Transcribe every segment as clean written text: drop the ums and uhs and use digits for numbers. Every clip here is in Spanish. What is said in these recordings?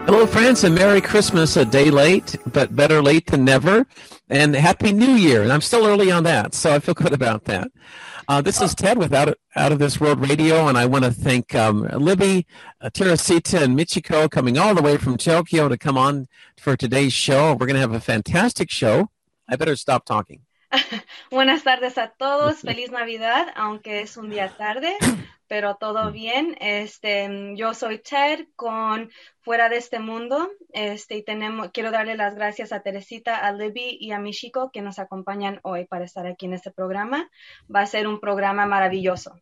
Hello, friends, and Merry Christmas, a day late, but better late than never. And Happy New Year. And I'm still early on that, so I feel good about that. This is Ted with Out of This World Radio, and I want to thank Libby, Teresita, and Michiko coming all the way from Tokyo to come on for today's show. We're going to have a fantastic show. I better stop talking. Buenas tardes a todos. Feliz Navidad, aunque es un día tarde, pero todo bien. Yo soy Ted con Fuera de este Mundo. Y quiero darle las gracias a Teresita, a Libby y a Michiko que nos acompañan hoy para estar aquí en este programa. Va a ser un programa maravilloso.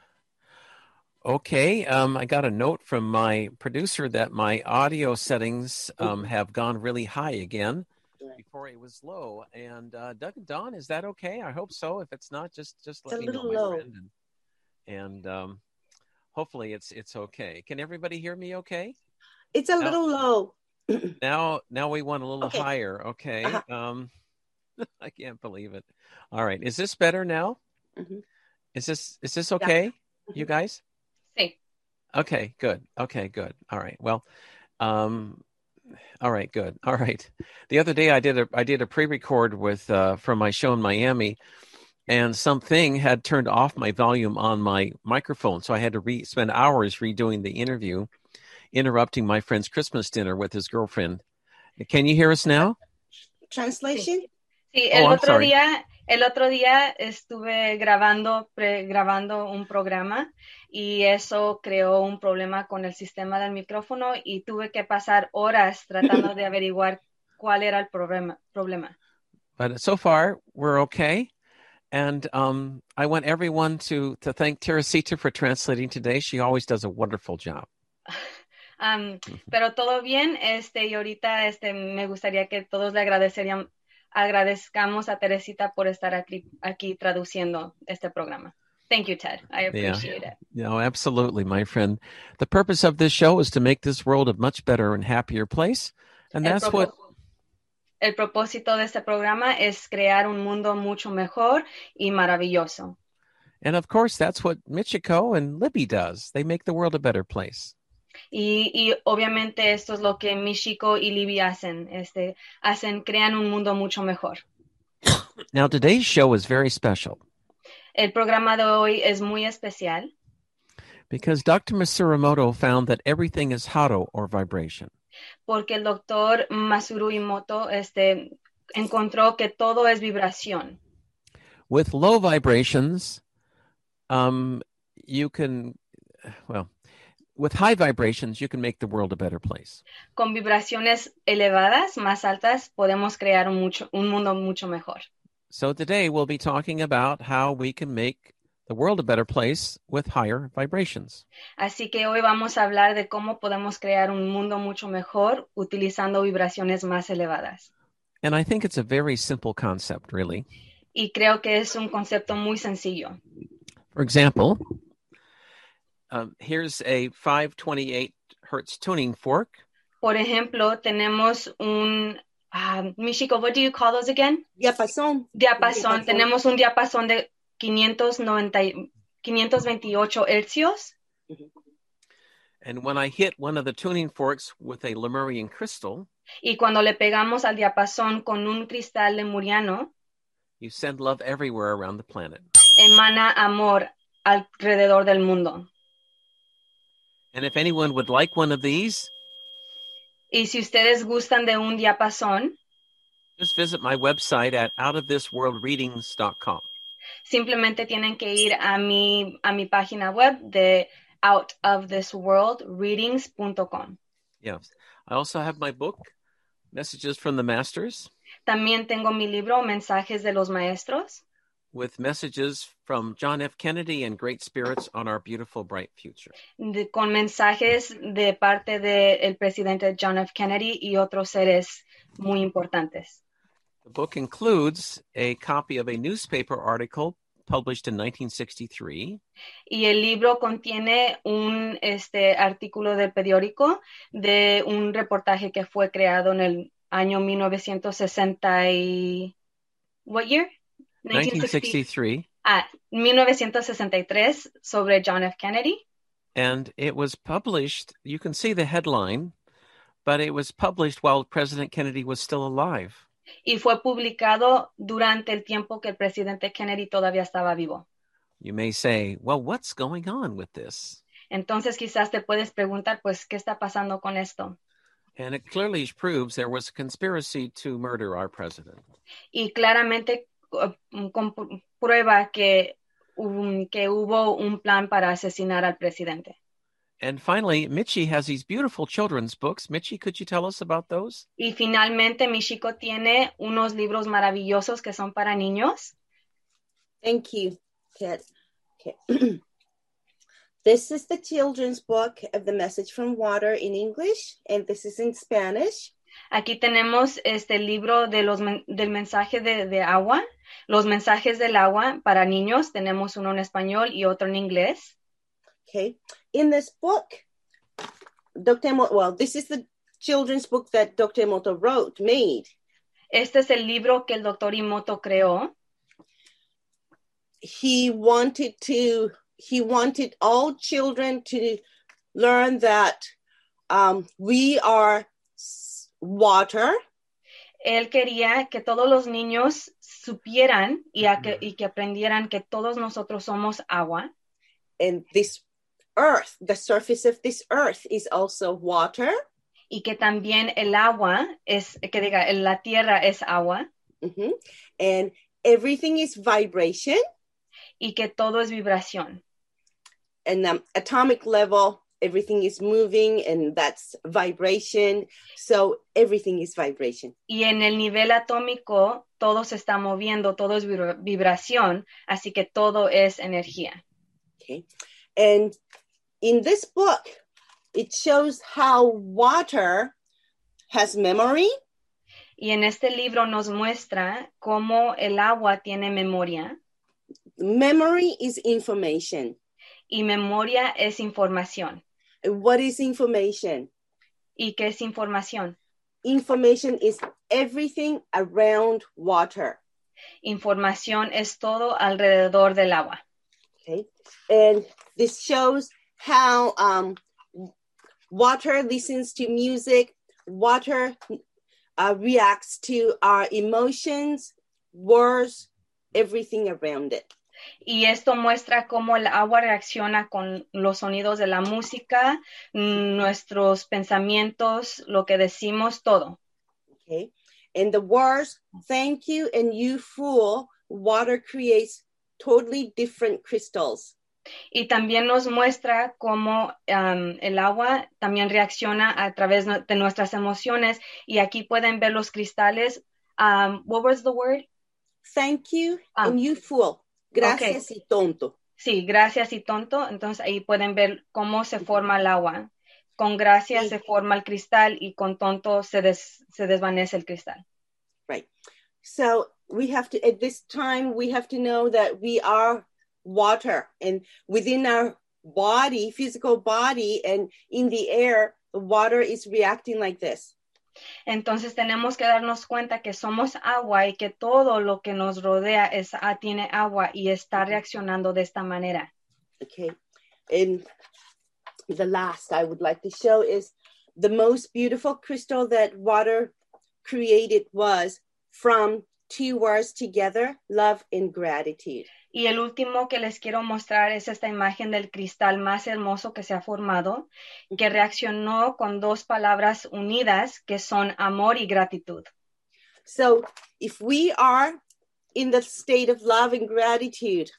Okay, I got a note from my producer that my audio settings have gone really high again. Before it was low, and Doug and Don, is that okay? I hope so. If it's not, just let me know, my friend, and hopefully it's okay. Can everybody hear me? Okay, it's a little low. Now we want a little higher. Okay, I can't believe it. All right, is this better now? Mm-hmm. Is this okay, yeah. You guys? Sí. Okay, good. Okay, good. All right. Well, all right, good. All right. The other day I did a pre-record with from my show in Miami, and something had turned off my volume on my microphone, so I had to spend hours redoing the interview, interrupting my friend's Christmas dinner with his girlfriend. Can you hear us now? Translation? Sí, el otro día estuve grabando un programa y eso creó un problema con el sistema del micrófono y tuve que pasar horas tratando de averiguar cuál era el problema. But so far, we're okay. And I want everyone to thank Teresita for translating today. She always does a wonderful job. Pero todo bien, y ahorita me gustaría que todos le agradezcamos a Teresita por estar aquí traduciendo este programa. Thank you, Ted. I appreciate it. No, absolutely, my friend. The purpose of this show is to make this world a much better and happier place. And that's El propósito de este programa es crear un mundo mucho mejor y maravilloso. And of course, that's what Michiko and Libby does. They make the world a better place. Y obviamente esto es lo que Michiko y Libby hacen. Crean un mundo mucho mejor. Now, today's show is very special. El programa de hoy es muy especial. Because Dr. Masaru found that everything is haro, or vibration. Porque el doctor Masaru Emoto encontró que todo es vibración. With low vibrations, with high vibrations, you can make the world a better place. Con vibraciones elevadas, más altas, podemos crear un mundo mucho mejor. So today we'll be talking about how we can make the world a better place with higher vibrations. Así que hoy vamos a hablar de cómo podemos crear un mundo mucho mejor utilizando vibraciones más elevadas. And I think it's a very simple concept, really. Y creo que es un concepto muy sencillo. For example, here's a 528 hertz tuning fork. Por ejemplo, tenemos un Michiko, what do you call those again? Diapasón. Tenemos un diapasón de 528 hercios. And when I hit one of the tuning forks with a Lemurian crystal, y cuando le pegamos al diapasón con un cristal lemuriano, you send love everywhere around the planet. Emana amor alrededor del mundo. And if anyone would like one of these, y si ustedes gustan de un diapasón, just visit my website at outofthisworldreadings.com. Simplemente tienen que ir a mi página web de outofthisworldreadings.com. Yes. I also have my book, Messages from the Masters. También tengo mi libro, Mensajes de los Maestros. With messages from John F. Kennedy and great spirits on our beautiful, bright future. Con mensajes de parte del presidente John F. Kennedy y otros seres muy importantes. The book includes a copy of a newspaper article published in 1963. Y el libro contiene un artículo del periódico de un reportaje que fue creado en el año 1960 y... What year? 1963. 1963 sobre John F. Kennedy. And it was published, you can see the headline, but it was published while President Kennedy was still alive. Y fue publicado durante el tiempo que el presidente Kennedy todavía estaba vivo. You may say, well, what's going on with this? Entonces quizás te puedes preguntar, pues, ¿qué está pasando con esto? And it clearly proves there was a conspiracy to murder our president. Y claramente comprueba que hubo un plan para asesinar al presidente. And finally, Michi has these beautiful children's books. Michi, could you tell us about those? Y finalmente, Michiko tiene unos libros maravillosos que son para niños. Thank you, Ted. Okay. This is the children's book of The Message from Water in English, and this is in Spanish. Aquí tenemos este libro de del mensaje de agua, los mensajes del agua para niños. Tenemos uno en español y otro en inglés. Okay. In this book, this is the children's book that Dr. Emoto made. Este es el libro que el Dr. Emoto creó. He wanted all children to learn that we are water. Él quería que todos los niños supieran y que aprendieran que todos nosotros somos agua. And this earth, the surface of this earth is also water. Y que también el agua la tierra es agua. Mm-hmm. And everything is vibration. Y que todo es vibración. And atomic level, everything is moving, and that's vibration. So everything is vibration. Y en el nivel atómico, todo se está moviendo, todo es vibración, así que todo es energía. Okay. And in this book, it shows how water has memory. Y en este libro nos muestra cómo el agua tiene memoria. Memory is information. Y memoria es información. What is information? ¿Y qué es información? Information is everything around water. Información es todo alrededor del agua. Okay. And this shows how water listens to music, water reacts to our emotions, words, everything around it. Y esto muestra cómo el agua reacciona con los sonidos de la música, nuestros pensamientos, lo que decimos, todo. Okay. And the words, thank you and you fool, water creates totally different crystals. Y también nos muestra cómo el agua también reacciona a través de nuestras emociones. Y aquí pueden ver los cristales. What was the word? Thank you and you fool. Gracias y tonto. Sí, gracias y tonto. Entonces ahí pueden ver cómo se forma el agua. Con gracias se forma el cristal y con tonto se desvanece el cristal. Right. So at this time, we have to know that we are water, and within our body, physical body, and in the air, the water is reacting like this. Entonces tenemos que darnos cuenta que somos agua y que todo lo que nos rodea tiene agua y está reaccionando de esta manera. Okay. And the last I would like to show is the most beautiful crystal that water created was from two words together, love and gratitude. Y el último que les quiero mostrar es esta imagen del cristal más hermoso que se ha formado, que reaccionó con dos palabras unidas que son amor y gratitud. So if we are in the state of love and gratitude,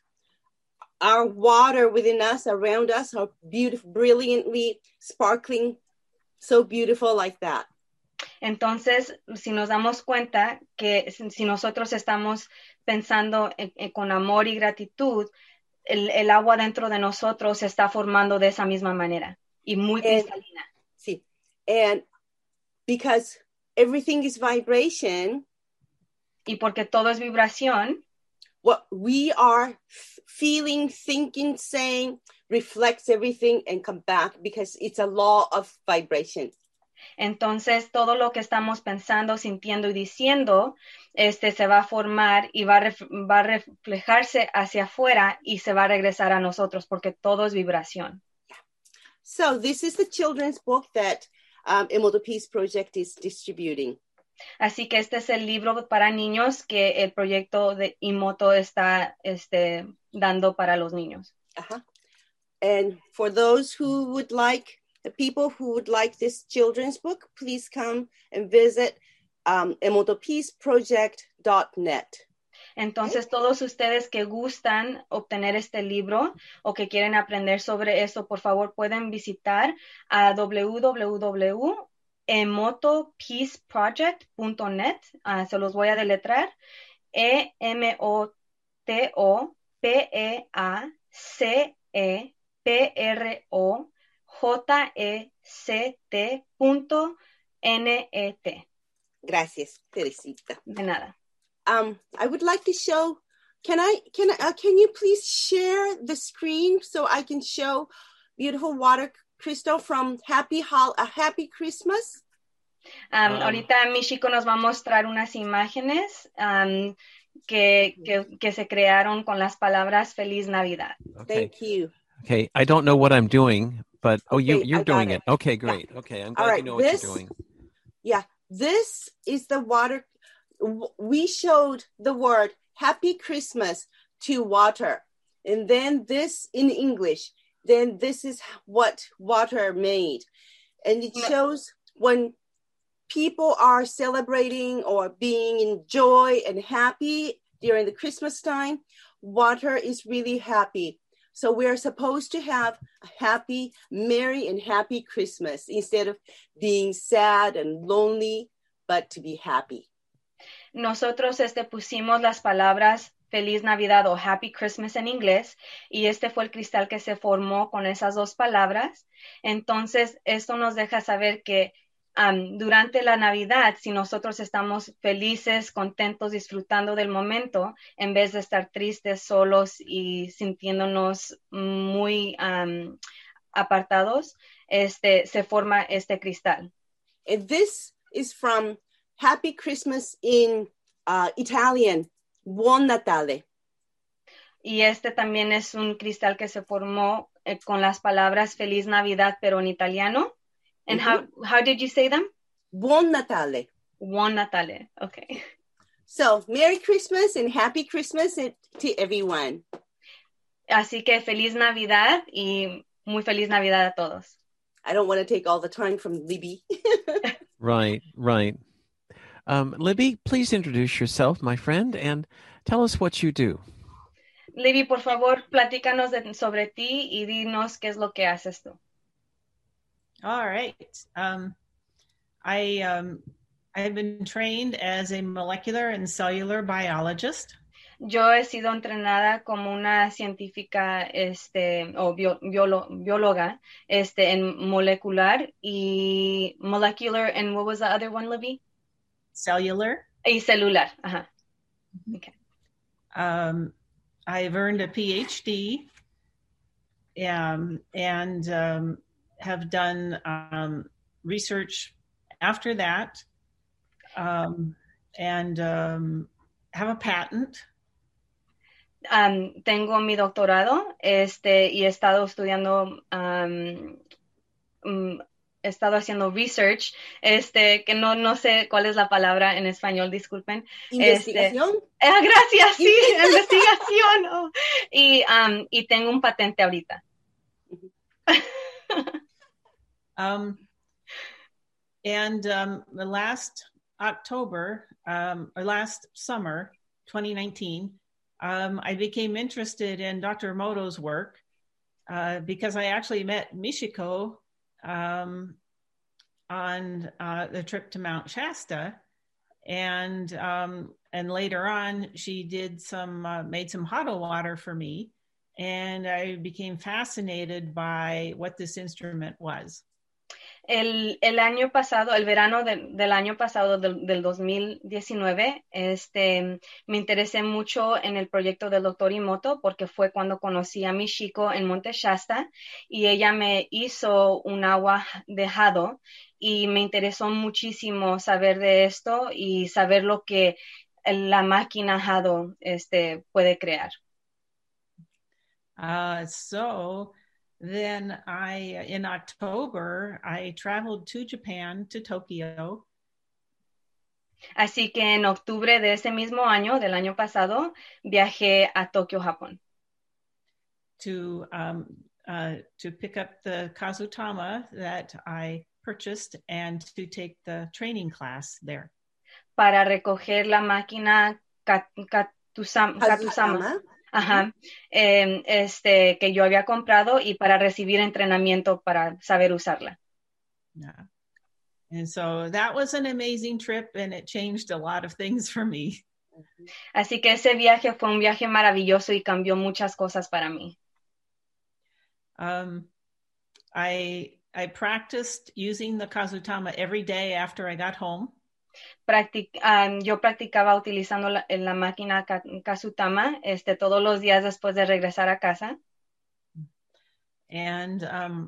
our water within us, around us, are beautiful, brilliantly sparkling, so beautiful like that. Entonces, si nos damos cuenta que si nosotros estamos pensando con amor y gratitud, el agua dentro de nosotros se está formando de esa misma manera y muy cristalina. Sí. And because everything is vibration, y porque todo es vibración, what we are feeling, thinking, saying reflects everything and come back because it's a law of vibration. Entonces, todo lo que estamos pensando, sintiendo y diciendo, se va a formar y va a reflejarse hacia afuera y se va a regresar a nosotros porque todo es vibración. So this is the children's book that Emoto Peace Project is distributing. Así que este es el libro para niños que el proyecto de Emoto está dando para los niños. Uh-huh. And for those who would like, the people who would like this children's book, please come and visit emotopeaceproject.net. Entonces, todos ustedes que gustan obtener este libro o que quieren aprender sobre eso, por favor, pueden visitar a www.emotopeaceproject.net. Se los voy a deletrar. emotopeaceproject.net. Gracias, Teresita. De nada. I would like to show. Can you please share the screen so I can show beautiful water crystal from Happy Christmas? Ahorita Michiko nos va a mostrar unas imágenes que se crearon con las palabras Feliz Navidad. Okay. Thank you. Okay, I don't know what I'm doing, but Okay, you're I got doing it. it. Okay, great. Yeah. Okay, I'm All glad right, you know what you're doing. Yeah, this is the water. We showed the word Happy Christmas to water. And then this in English. Then this is what water made. And it shows when people are celebrating or being in joy and happy during the Christmas time, water is really happy. So we're supposed to have a happy, merry, and happy Christmas instead of being sad and lonely, but to be happy. Nosotros pusimos las palabras Feliz Navidad o Happy Christmas en inglés y fue el cristal que se formó con esas dos palabras. Entonces, esto nos deja saber que durante la Navidad, si nosotros estamos felices, contentos, disfrutando del momento, en vez de estar tristes, solos y sintiéndonos muy apartados, se forma este cristal. And this is from Happy Christmas in Italian, Buon Natale. Y también es un cristal que se formó con las palabras Feliz Navidad, pero en italiano. And how did you say them? Buon Natale. Buon Natale. Okay. So, Merry Christmas and Happy Christmas to everyone. Así que Feliz Navidad y muy Feliz Navidad a todos. I don't want to take all the time from Libby. Right. Libby, please introduce yourself, my friend, and tell us what you do. Libby, por favor, platícanos sobre ti y dinos qué es lo que haces tú. All right. I've been trained as a molecular and cellular biologist. Yo he sido entrenada como una científica o bióloga en molecular y molecular, and what was the other one, Libby? Cellular. Y celular. Ajá. Okay. I've earned a PhD and have done research after that and have a patent. Tengo mi doctorado y he estado estudiando, he estado haciendo research, que no sé cuál es la palabra en español, disculpen. ¿Investigación? Gracias, sí, investigación. Oh. Y tengo un patente ahorita. Last October, or last summer, 2019, I became interested in Dr. Emoto's work because I actually met Michiko on the trip to Mount Shasta, and later on she did made some hot water for me, and I became fascinated by what this instrument was. El año pasado, el verano del año pasado, del 2019, me interesé mucho en el proyecto del Dr. Emoto porque fue cuando conocí a Michiko en Monte Shasta y ella me hizo un agua de jado y me interesó muchísimo saber de esto y saber lo que la máquina jado puede crear. So then in October, I traveled to Japan, to Tokyo. Así que en octubre de ese mismo año, del año pasado, viajé a Tokio, Japón. To pick up the Kazutama that I purchased and to take the training class there. Para recoger la máquina Katusama. Ajá. Que yo había comprado y para recibir entrenamiento para saber usarla. Yeah. And so that was an amazing trip and it changed a lot of things for me. Así que ese viaje fue un viaje maravilloso y cambió muchas cosas para mí. I practiced using the Kazutama every day after I got home. Yo practicaba utilizando la máquina Kazutama todos los días después de regresar a casa. And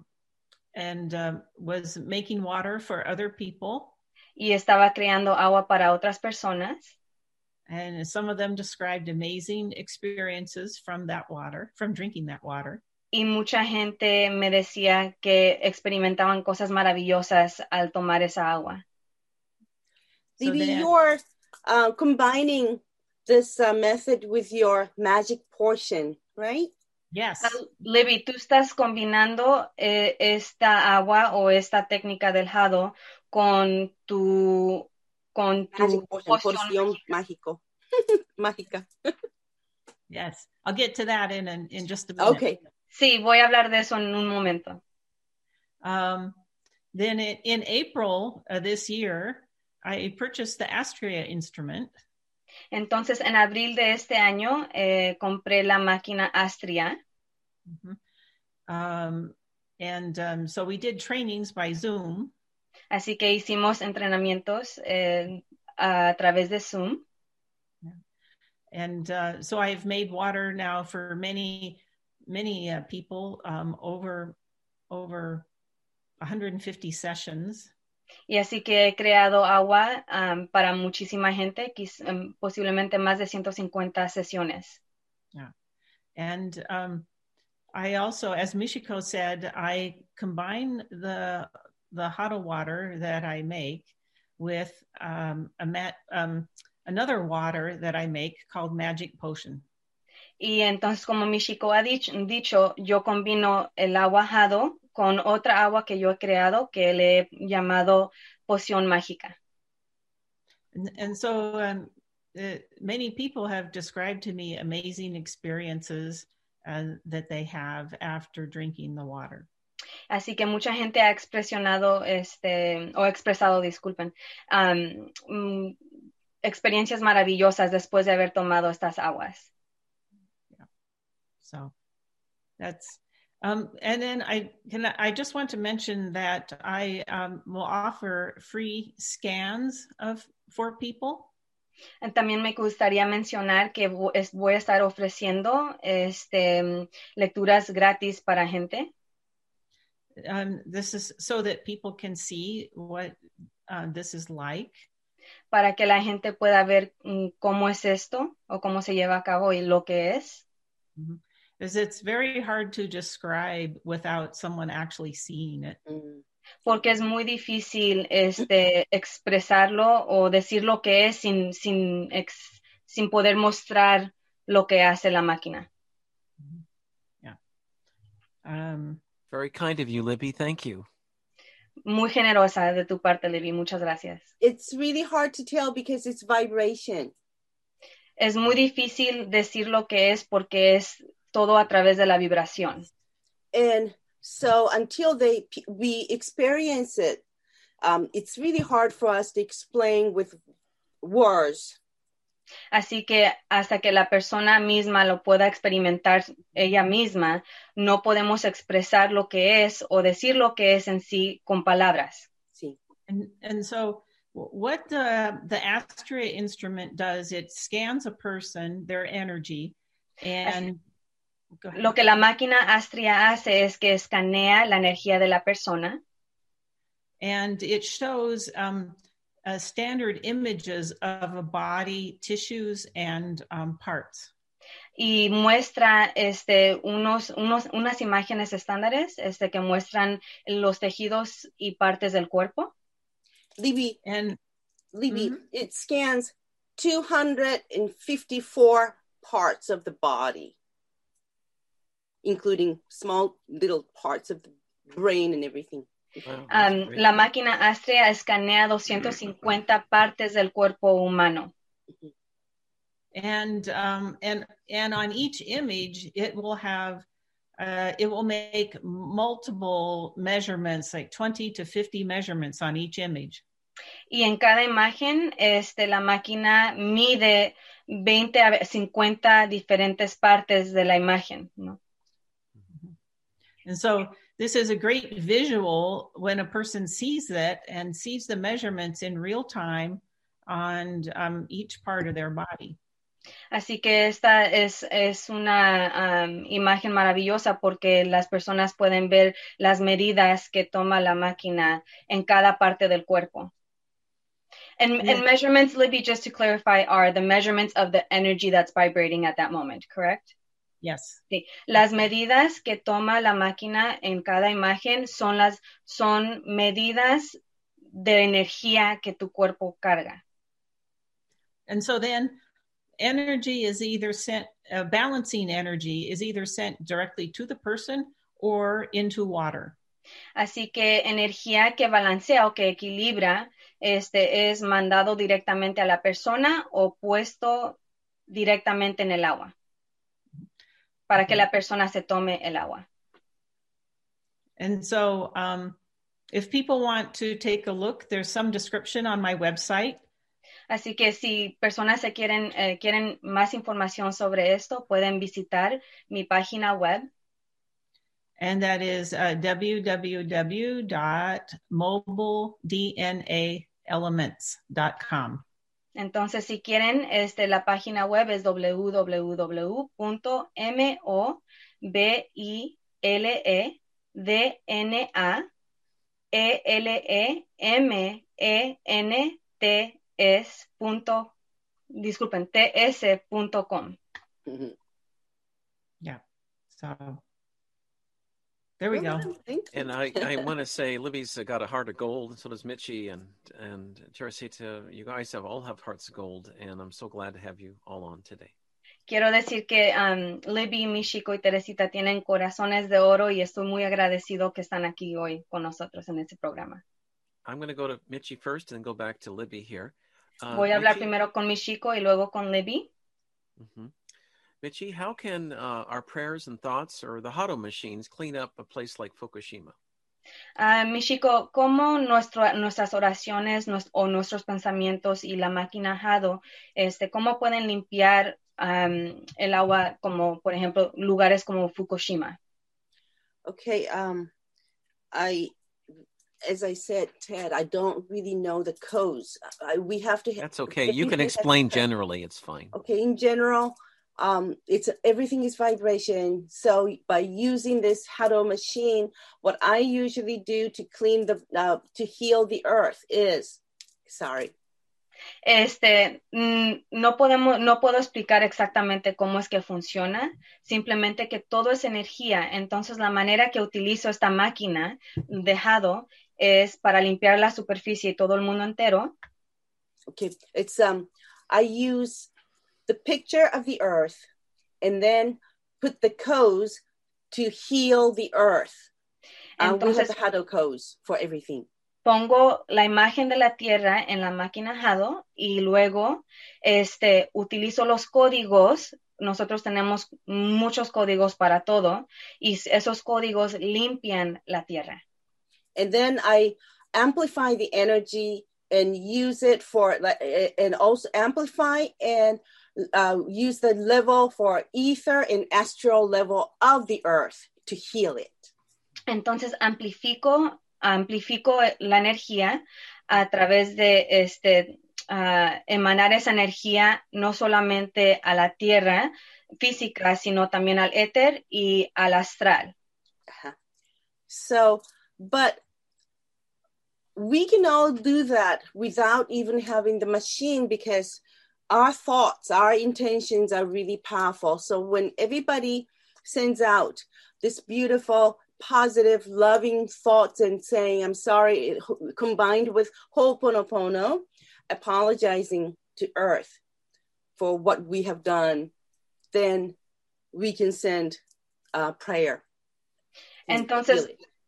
was making water for other people. Y estaba creando agua para otras personas. And some of them described amazing experiences from that water, from drinking that water. Y mucha gente me decía que experimentaban cosas maravillosas al tomar esa agua. Libby, you're combining this method with your magic potion, right? Yes. Libby, tú estás combinando esta agua o esta técnica del jado con tu poción mágico. Mágica. Yes, I'll get to that in just a minute. Okay. Sí, voy a hablar de eso en un momento. Then in April of this year, I purchased the Astrea instrument. Entonces, en abril de este año, compré la máquina Astrea. Mm-hmm. So we did trainings by Zoom. Así que hicimos entrenamientos a través de Zoom. And so I've made water now for many people, over 150 sessions. Y así que he creado agua para muchísima gente, posiblemente más de 150 sesiones. Yeah. And I also, as Michiko said, I combine the hado water that I make with another water that I make called Magic Potion. Y entonces, como Michiko ha dicho, yo combino el agua jado con otra agua que yo he creado que le he llamado poción mágica. And so many people have described to me amazing experiences that they have after drinking the water. Así que mucha gente ha expresado, experiencias maravillosas después de haber tomado estas aguas. Yeah. So that's, and then I just want to mention that I will offer free scans for people. También me gustaría mencionar que voy a estar ofreciendo lecturas gratis para gente. This is so that people can see what this is like. Para que la gente pueda ver cómo es esto o cómo se lleva a cabo y lo que es. Mm-hmm. Because it's very hard to describe without someone actually seeing it. Porque es muy difícil expresarlo o decir lo que es sin poder mostrar lo que hace la máquina. Yeah. Very kind of you, Libby. Thank you. Muy generosa de tu parte, Libby. Muchas gracias. It's really hard to tell because it's vibration. Es muy difícil decir lo que es porque es todo a través de la vibración. And so until we experience it, it's really hard for us to explain with words. Así que hasta que la persona misma lo pueda experimentar ella misma, no podemos expresar lo que es o decir lo que es en sí con palabras. Sí. And so what the Astrea instrument does, it scans a person, their energy, and lo que la máquina Astrea hace es que escanea la energía de la persona. And it shows standard images of a body, tissues, and parts. y muestra unas imágenes estándares que muestran los tejidos y partes del cuerpo. Libby, Mm-hmm. it scans 254 parts of the body, including small little parts of the brain and everything. Wow, La máquina Astrea escanea 250 partes del cuerpo humano. And on each image, it will make multiple measurements, like 20 to 50 measurements on each image. Y en cada imagen, la máquina mide 20 a 50 diferentes partes de la imagen, ¿no? And so this is a great visual when a person sees that and sees the measurements in real time on each part of their body. Así que esta es una imagen maravillosa porque las personas pueden ver las medidas que toma la máquina en cada parte del cuerpo. And measurements, Libby, just to clarify, are the measurements of the energy that's vibrating at that moment, correct? Yes. Sí. Las medidas que toma la máquina en cada imagen son medidas de energía que tu cuerpo carga. And so then energy is either sent, balancing energy is either sent directly to the person or into water. Así que energía que balancea o que equilibra es mandado directamente a la persona o puesto directamente en el agua para que la persona se tome el agua. And so if people want to take a look, there's some description on my website. Así que si personas quieren más información sobre esto, pueden visitar mi página web. And that is www.mobilednaelements.com. Entonces, si quieren, la página web es ts.com. Yeah. So there we go. And I want to say Libby's got a heart of gold, and so does Mitchie and Teresita. You guys all have hearts of gold, and I'm so glad to have you all on today. Quiero decir que Libby, Michiko y Teresita tienen corazones de oro y estoy muy agradecido que están aquí hoy con nosotros en este programa. I'm going to go to Mitchie first and go back to Libby here. Voy a hablar primero con Michiko y luego con Libby. Mm-hmm. Mitchie, how can our prayers and thoughts or the Hado machines clean up a place like Fukushima? Michiko, ¿cómo nuestras oraciones o nuestros pensamientos y la máquina Hado, cómo pueden limpiar el agua, como por ejemplo lugares como Fukushima? Okay, as I said, Ted, I don't really know the codes. We have to. That's okay. You can explain generally. It's fine. Okay, in general, everything is vibration. So by using this Hado machine, what I usually do to clean to heal the earth is, no puedo explicar exactamente cómo es que funciona, simplemente que todo es energía. Entonces la manera que utilizo esta máquina de Hado es para limpiar la superficie y todo el mundo entero. Okay, it's I use the picture of the earth and then put the codes to heal the earth. Entonces, we have the Hado codes for everything. Pongo la imagen de la tierra en la máquina Hado y luego utilizo los códigos. Nosotros tenemos muchos códigos para todo y esos códigos limpian la tierra. And then I amplify the energy and use it and also amplify and use the level for ether and astral level of the earth to heal it. Entonces amplifico la energía a través de emanar esa energía no solamente a la tierra física, sino también al éter y al astral. Uh-huh. So, but we can all do that without even having the machine because our thoughts, our intentions are really powerful. So when everybody sends out this beautiful, positive, loving thoughts and saying, I'm sorry, combined with Ho'oponopono, apologizing to Earth for what we have done, then we can send prayer. Entonces,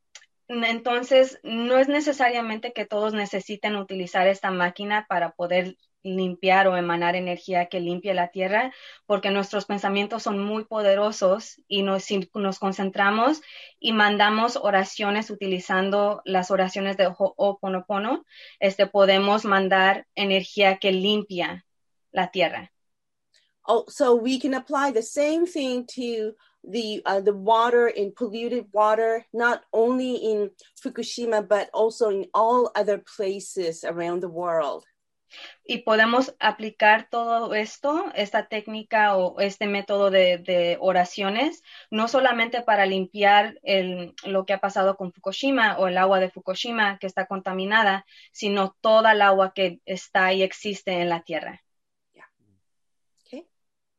no es necesariamente que todos necesiten utilizar esta máquina para poder limpiar o emanar energía que limpie la tierra, porque nuestros pensamientos son muy poderosos y si nos concentramos y mandamos oraciones utilizando las oraciones de Ho'oponopono, podemos mandar energía que limpia la tierra. Oh, so we can apply the same thing to the water in polluted water, not only in Fukushima, but also in all other places around the world. Y podemos aplicar todo esto, esta técnica o este método de oraciones, no solamente para limpiar lo que ha pasado con Fukushima o el agua de Fukushima que está contaminada, sino toda el agua que está y existe en la tierra. Yeah. Okay.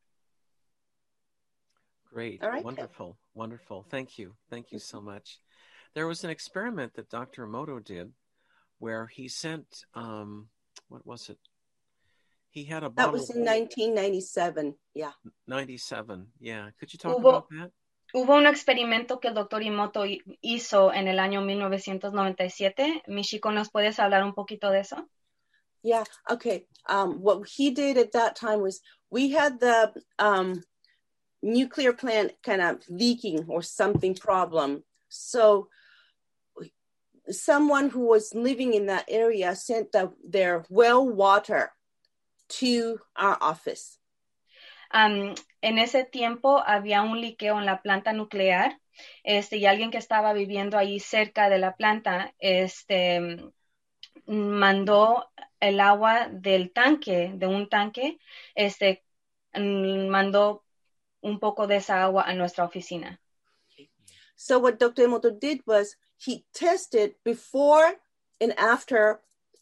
Great. All right. Wonderful. Wonderful. Thank you. Thank you so much. There was an experiment that Dr. Emoto did where he sent, what was it? He had a bottle. That was in 1997. Yeah. 97. Yeah. Could you talk about that? Hubo un experimento que el doctor Emoto hizo en el año 1997. Michiko, ¿nos puedes hablar un poquito de eso? Yeah. Okay. What he did at that time was we had the nuclear plant kind of leaking or something problem. So someone who was living in that area sent their well water to our office. En ese tiempo había un liqueo en la planta nuclear, y alguien que estaba viviendo ahí cerca de la planta, mandó el agua del tanque, de un tanque, mandó un poco de esa agua a nuestra oficina. So what Dr. Emoto did was he tested before and after,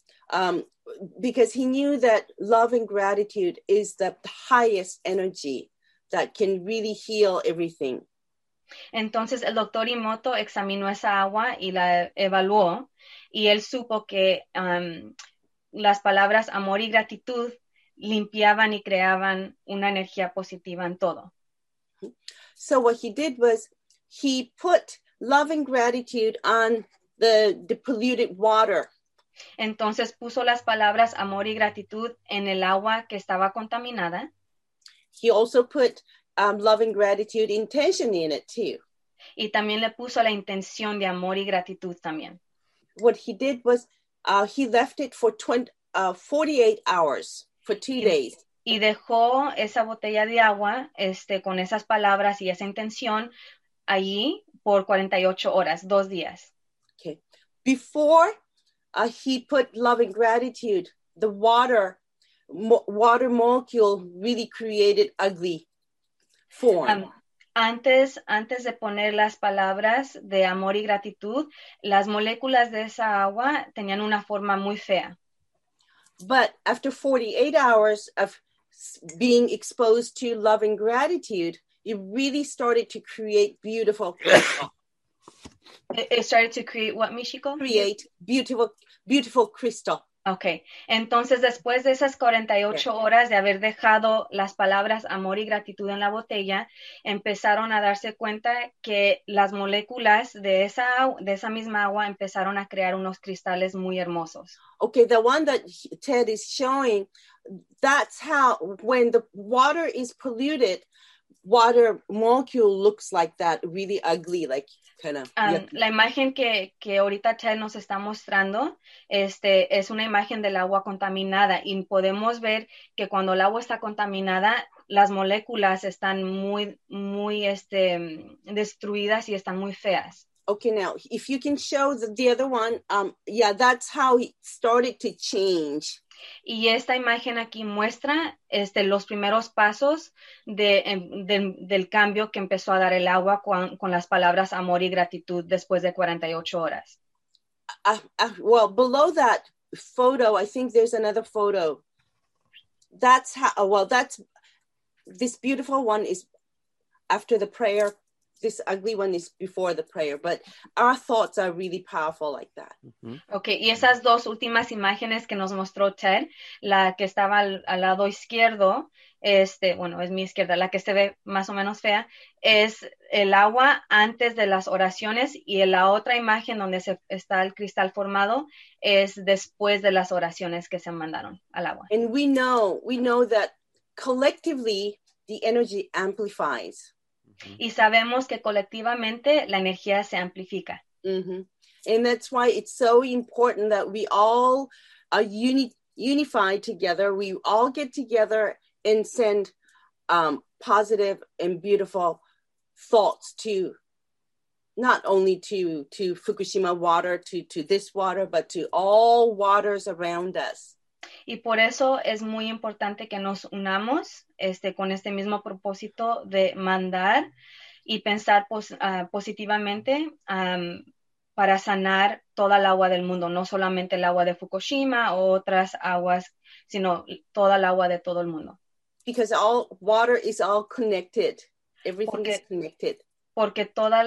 because he knew that love and gratitude is the highest energy that can really heal everything. Entonces el doctor Emoto examinó esa agua y la evaluó, y él supo que las palabras amor y gratitud limpiaban y creaban una energía positiva en todo. So what he did was he put love and gratitude on the polluted water. Entonces puso las palabras amor y gratitud en el agua que estaba contaminada. He also put love and gratitude intention in it too. Y también le puso la intención de amor y gratitud también. What he did was he left it for 48 hours, for 2 days. Y dejó esa botella de agua con esas palabras y esa intención allí por 48 horas, 2 días. Okay. Before he put love and gratitude, the water molecule really created ugly form. Antes de poner las palabras de amor y gratitud, las moléculas de esa agua tenían una forma muy fea. But after 48 hours of being exposed to love and gratitude, it really started to create beautiful crystal. It started to create what, Michiko? Create beautiful crystal. Okay. Entonces, después de esas 48 horas de haber dejado las palabras amor y gratitud en la botella, empezaron a darse cuenta que las moléculas de esa misma agua empezaron a crear unos cristales muy hermosos. Okay, the one that Ted is showing, that's how, when the water is polluted, water molecule looks like that, really ugly, like kind of. La imagen que ahorita Ted nos está mostrando, es una imagen del agua contaminada, y podemos ver que cuando el agua está contaminada, las moléculas están muy destruidas y están muy feas. Okay, now, if you can show the other one, that's how it started to change. Y esta imagen aquí muestra los primeros pasos del cambio que empezó a dar el agua con las palabras amor y gratitud después de 48 horas. Well, below that photo, I think there's another photo that's how, well, that's, this beautiful one is after the prayer. This ugly one is before the prayer, but our thoughts are really powerful like that. Ok, y esas dos últimas imágenes que nos mostró Ted, la que estaba al lado izquierdo, bueno, es mi izquierda, la que se ve más o menos fea, es el agua antes de las oraciones, y en la otra imagen donde está el cristal formado es después de las oraciones que se mandaron al agua. And we know that collectively the energy amplifies. Y sabemos que colectivamente la energía se amplifica. And that's why it's so important that we all are unified together. We all get together and send positive and beautiful thoughts to not only to Fukushima water, to this water, but to all waters around us. Y por eso es muy importante que nos unamos con este mismo propósito de mandar y pensar positivamente para sanar toda el agua del mundo, no solamente el agua de Fukushima o otras aguas, sino toda el agua de todo el mundo. Because all water is all connected. Everything is connected. Porque toda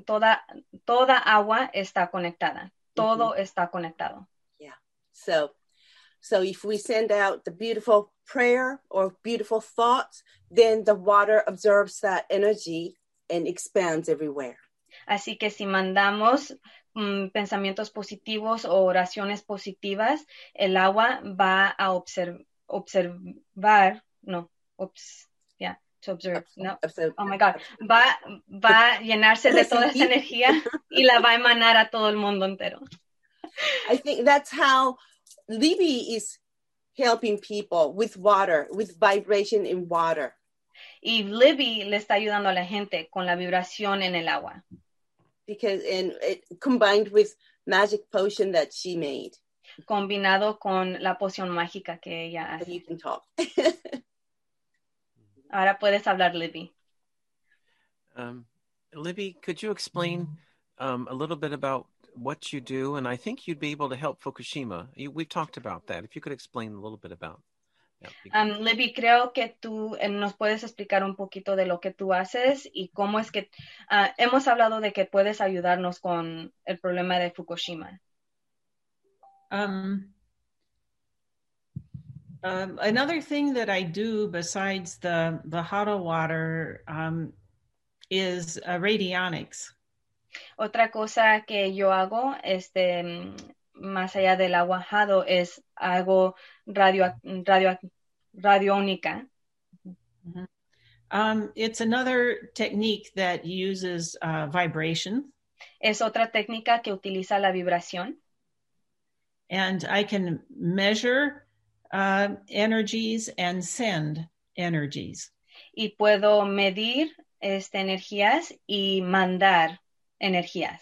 agua está conectada. Todo está conectado. Yeah. So if we send out the beautiful prayer or beautiful thoughts, then the water absorbs that energy and expands everywhere. Así que si mandamos pensamientos positivos o oraciones positivas, el agua va a observar, no, to observe, no, oh my God, va a llenarse de toda esa energía y la va a emanar a todo el mundo entero. I think that's how Libby is helping people with water, with vibration in water. Y Libby le está ayudando a la gente con la vibración en el agua. Because and it combined with magic potion that she made. Combinado con la poción mágica que ella hace. You can talk. Ahora puedes hablar, Libby. Libby, could you explain a little bit about what you do? And I think you'd be able to help Fukushima. We've talked about that. If you could explain a little bit about that. Libby, creo que tú nos puedes explicar un poquito de lo que tú haces y cómo es que hemos hablado de que puedes ayudarnos con el problema de Fukushima. Another thing that I do besides the hot water is radionics. Otra cosa que yo hago, más allá del agua jado, es hago radiónica. It's another technique that uses vibration. Es otra técnica que utiliza la vibración. And I can measure energies and send energies. Y puedo medir energías y mandar energías.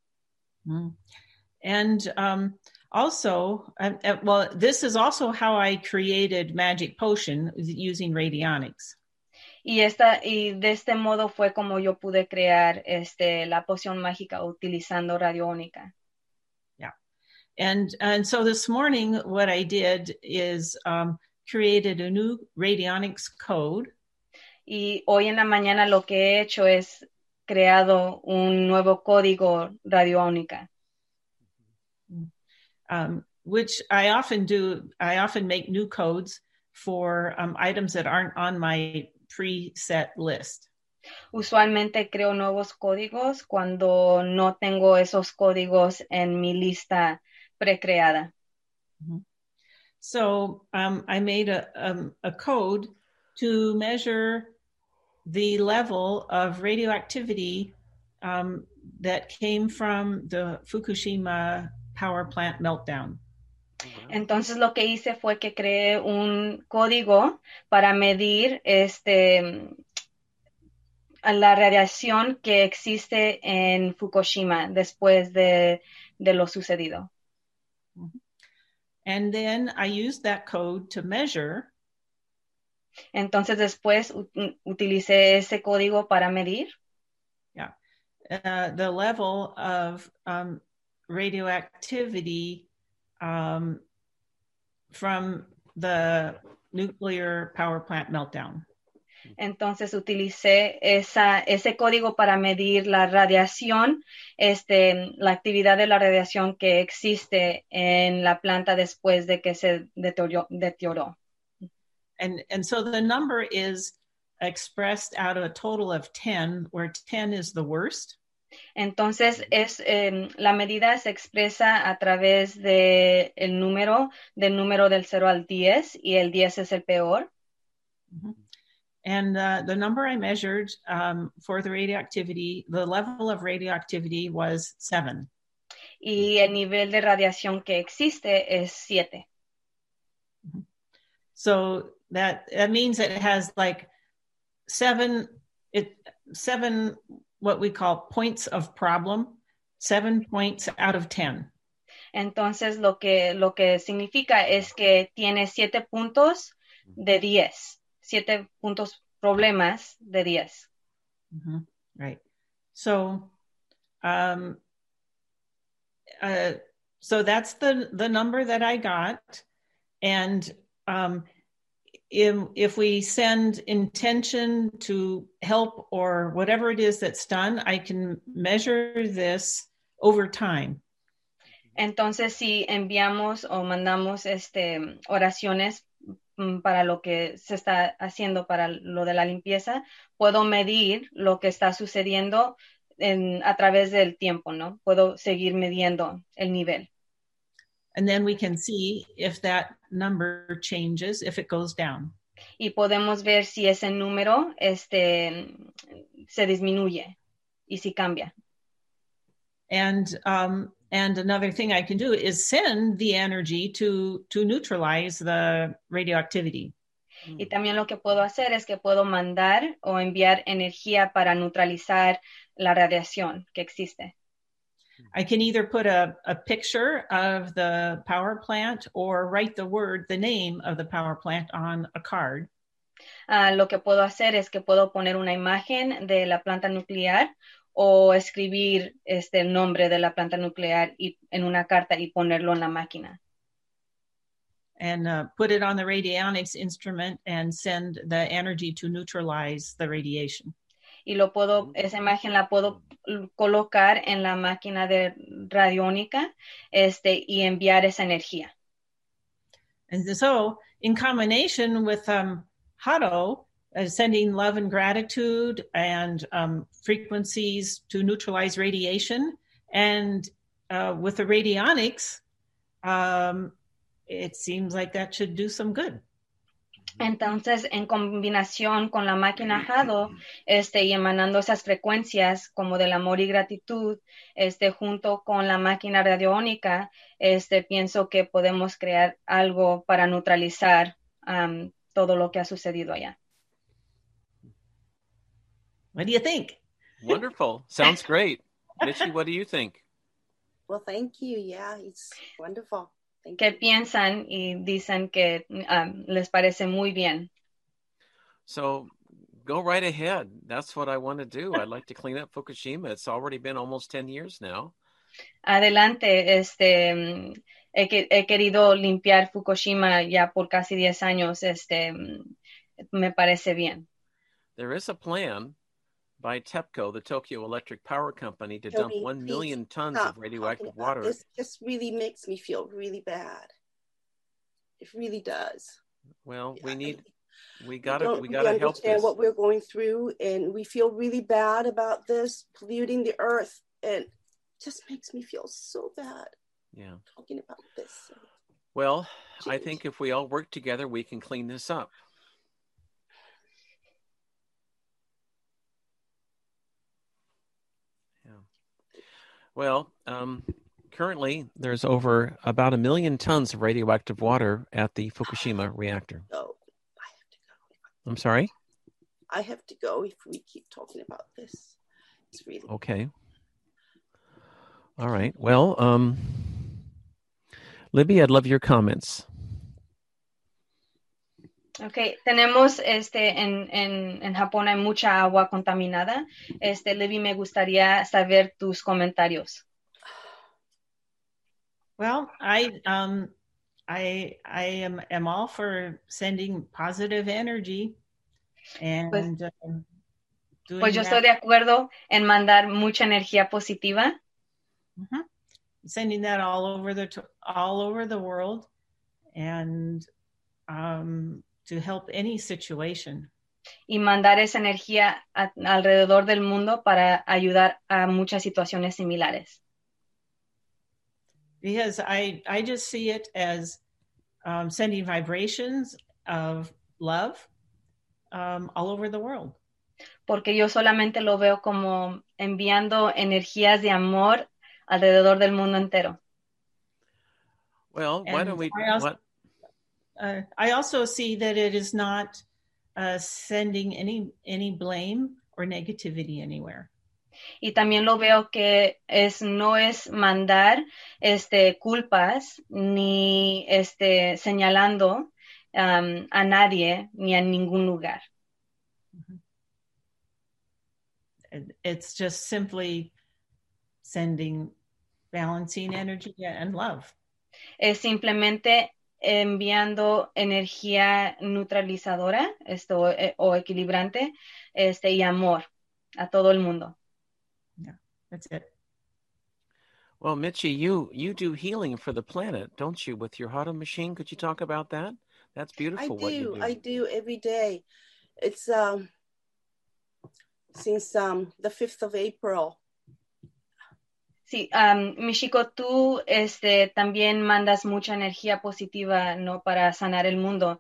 And also, well, this is also how I created Magic Potion using radionics. Y de este modo fue como yo pude crear la poción mágica utilizando radiónica. Yeah. And so this morning, what I did is created a new radionics code. Y hoy en la mañana lo que he hecho es creado un nuevo código radiónica. Which I often do. I often make new codes for items that aren't on my preset list. Usualmente creo nuevos códigos cuando no tengo esos códigos en mi lista precreada. So I made a code to measure the level of radioactivity that came from the Fukushima power plant meltdown. Entonces lo que hice fue que creé un código para medir la radiación que existe en Fukushima después de lo sucedido. And then I used that code to measure. Entonces después utilicé ese código para medir. Yeah, the level of radioactivity from the nuclear power plant meltdown. Entonces utilicé ese código para medir la radiación, la actividad de la radiación que existe en la planta después de que se deterioró. And so the number is expressed out of a total of 10, where 10 is the worst. Entonces la medida se expresa a través del número del 0 al 10 y el 10 es el peor. Mm-hmm. And the number I measured for the radioactivity, the level of radioactivity was 7. Y el nivel de radiación que existe es 7. So that means it has like 7 what we call points of problem, 7 points out of 10. Entonces lo que significa es que tiene 7 puntos de 10. 7 puntos problemas de 10. Mm-hmm. Right. So, so that's the number that I got. And if we send intention to help or whatever it is that's done, I can measure this over time. Entonces, si enviamos o mandamos oraciones para lo que se está haciendo para lo de la limpieza, puedo medir lo que está sucediendo a través del tiempo, ¿no? Puedo seguir midiendo el nivel. And then we can see if that number changes, if it goes down. Y podemos ver si ese número se disminuye y si cambia. And another thing I can do is send the energy to neutralize the radioactivity. Y también lo que puedo hacer es que puedo mandar o enviar energía para neutralizar la radiación que existe. I can either put a picture of the power plant or write the name of the power plant on a card. Lo que puedo hacer es que puedo poner una imagen de la planta nuclear o escribir el nombre de la planta nuclear en una carta y ponerlo en la máquina. And put it on the radionics instrument and send the energy to neutralize the radiation. Y esa imagen la puedo colocar en la máquina de radiónica y enviar esa energía. And so, in combination with Hado, sending love and gratitude and frequencies to neutralize radiation, and with the radionics, it seems like that should do some good. Entonces, en combinación con la máquina Hado, y emanando esas frecuencias como del amor y gratitud, junto con la máquina radiónica, pienso que podemos crear algo para neutralizar todo lo que ha sucedido allá. What do you think? Wonderful. Sounds great. Michi, what do you think? Well, thank you. Yeah, it's wonderful. ¿Qué piensan y dicen que les parece muy bien? So go right ahead. That's what I want to do. I'd like to clean up Fukushima. It's already been almost 10 years now. Adelante. He querido limpiar Fukushima ya por casi 10 años. Me parece bien. There is a plan by TEPCO, the Tokyo Electric Power Company, to dump 1 million tons of radioactive water. This just really makes me feel really bad. It really does. Well, yeah. we gotta help understand this. what we're going through, and we feel really bad about this polluting the earth, and it just makes me feel so bad. Yeah. Talking about this. Well, I think if we all work together, we can clean this up. Well, currently there's over about 1 million tons of radioactive water at the Fukushima reactor. Oh, I have to go. I'm sorry? I have to go if we keep talking about this. It's really okay. All right. Well, Libby, I'd love your comments. Okay, tenemos en Japón hay mucha agua contaminada. Libby, me gustaría saber tus comentarios. Well, I am all for sending positive energy and doing Pues yo that. estoy de acuerdo en mandar mucha energía positiva. Mm-hmm. Sending that all over the world, and to help any situation. Y mandar esa energía alrededor del mundo para ayudar a muchas situaciones similares. Because I just see it as sending vibrations of love all over the world. Porque yo solamente lo veo como enviando energías de amor alrededor del mundo entero. Well, why don't we... I also see that it is not sending any blame or negativity anywhere. Y también lo veo que no es mandar culpas ni señalando a nadie ni a ningún lugar. It's just simply sending balancing energy and love. Es simplemente enviando energía neutralizadora o equilibrante y amor a todo el mundo. Yeah, that's it. Well, Mitchie, you do healing for the planet, don't you, with your Hado machine? Could you talk about that? That's beautiful. I do every day. It's since the 5th of April. Sí, Michiko, tú también mandas mucha energía positiva, ¿no? Para sanar el mundo.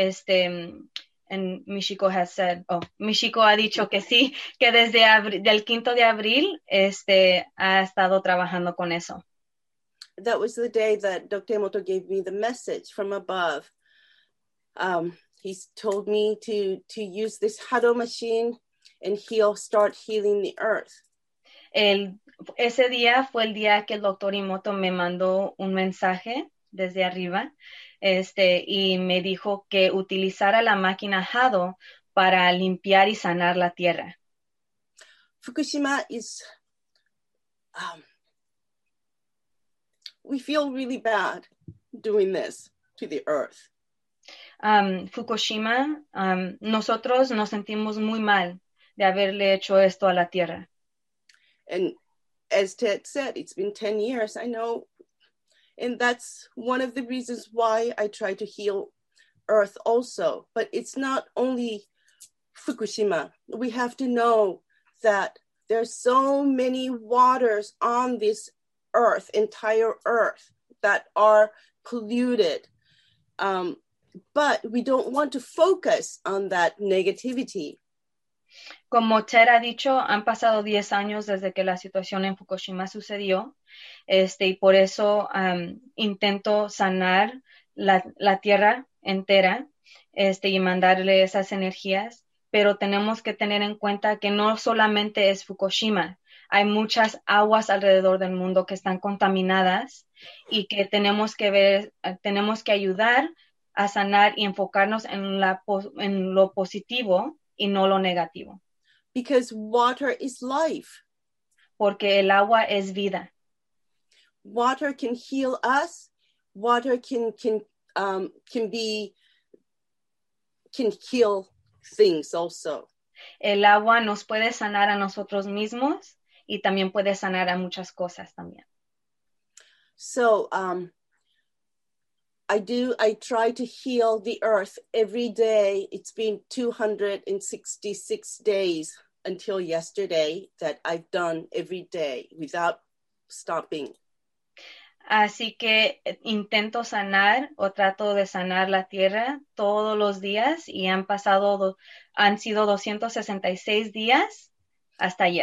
And Michiko has said, Michiko ha dicho que sí, que desde del 5 de abril ha estado trabajando con eso. That was the day that Dr. Emoto gave me the message from above. He's told me to use this Hado machine and he'll start healing the earth. Ese día fue el día que el doctor Emoto me mandó un mensaje desde arriba, y me dijo que utilizara la máquina Hado para limpiar y sanar la tierra. Fukushima is, we feel really bad doing this to the earth. Fukushima, nosotros nos sentimos muy mal de haberle hecho esto a la tierra. And as Ted said, it's been 10 years, I know. And that's one of the reasons why I try to heal Earth also. But it's not only Fukushima. We have to know that there's so many waters on this Earth, entire Earth, that are polluted. But we don't want to focus on that negativity. Como Ted ha dicho, han pasado 10 años desde que la situación en Fukushima sucedió, y por eso intento sanar la tierra entera, y mandarle esas energías, pero tenemos que tener en cuenta que no solamente es Fukushima, hay muchas aguas alrededor del mundo que están contaminadas y que tenemos que ayudar a sanar y enfocarnos en lo positivo y no lo negativo. Because water is life. Porque el agua es vida. Water can heal us. Water can heal things also. El agua nos puede sanar a nosotros mismos y también puede sanar a muchas cosas también. So I try to heal the earth every day. It's been 266 days until yesterday that I've done every day without stopping. Así que intento sanar o trato de sanar la tierra todos los días y han sido 266 días hasta ayer,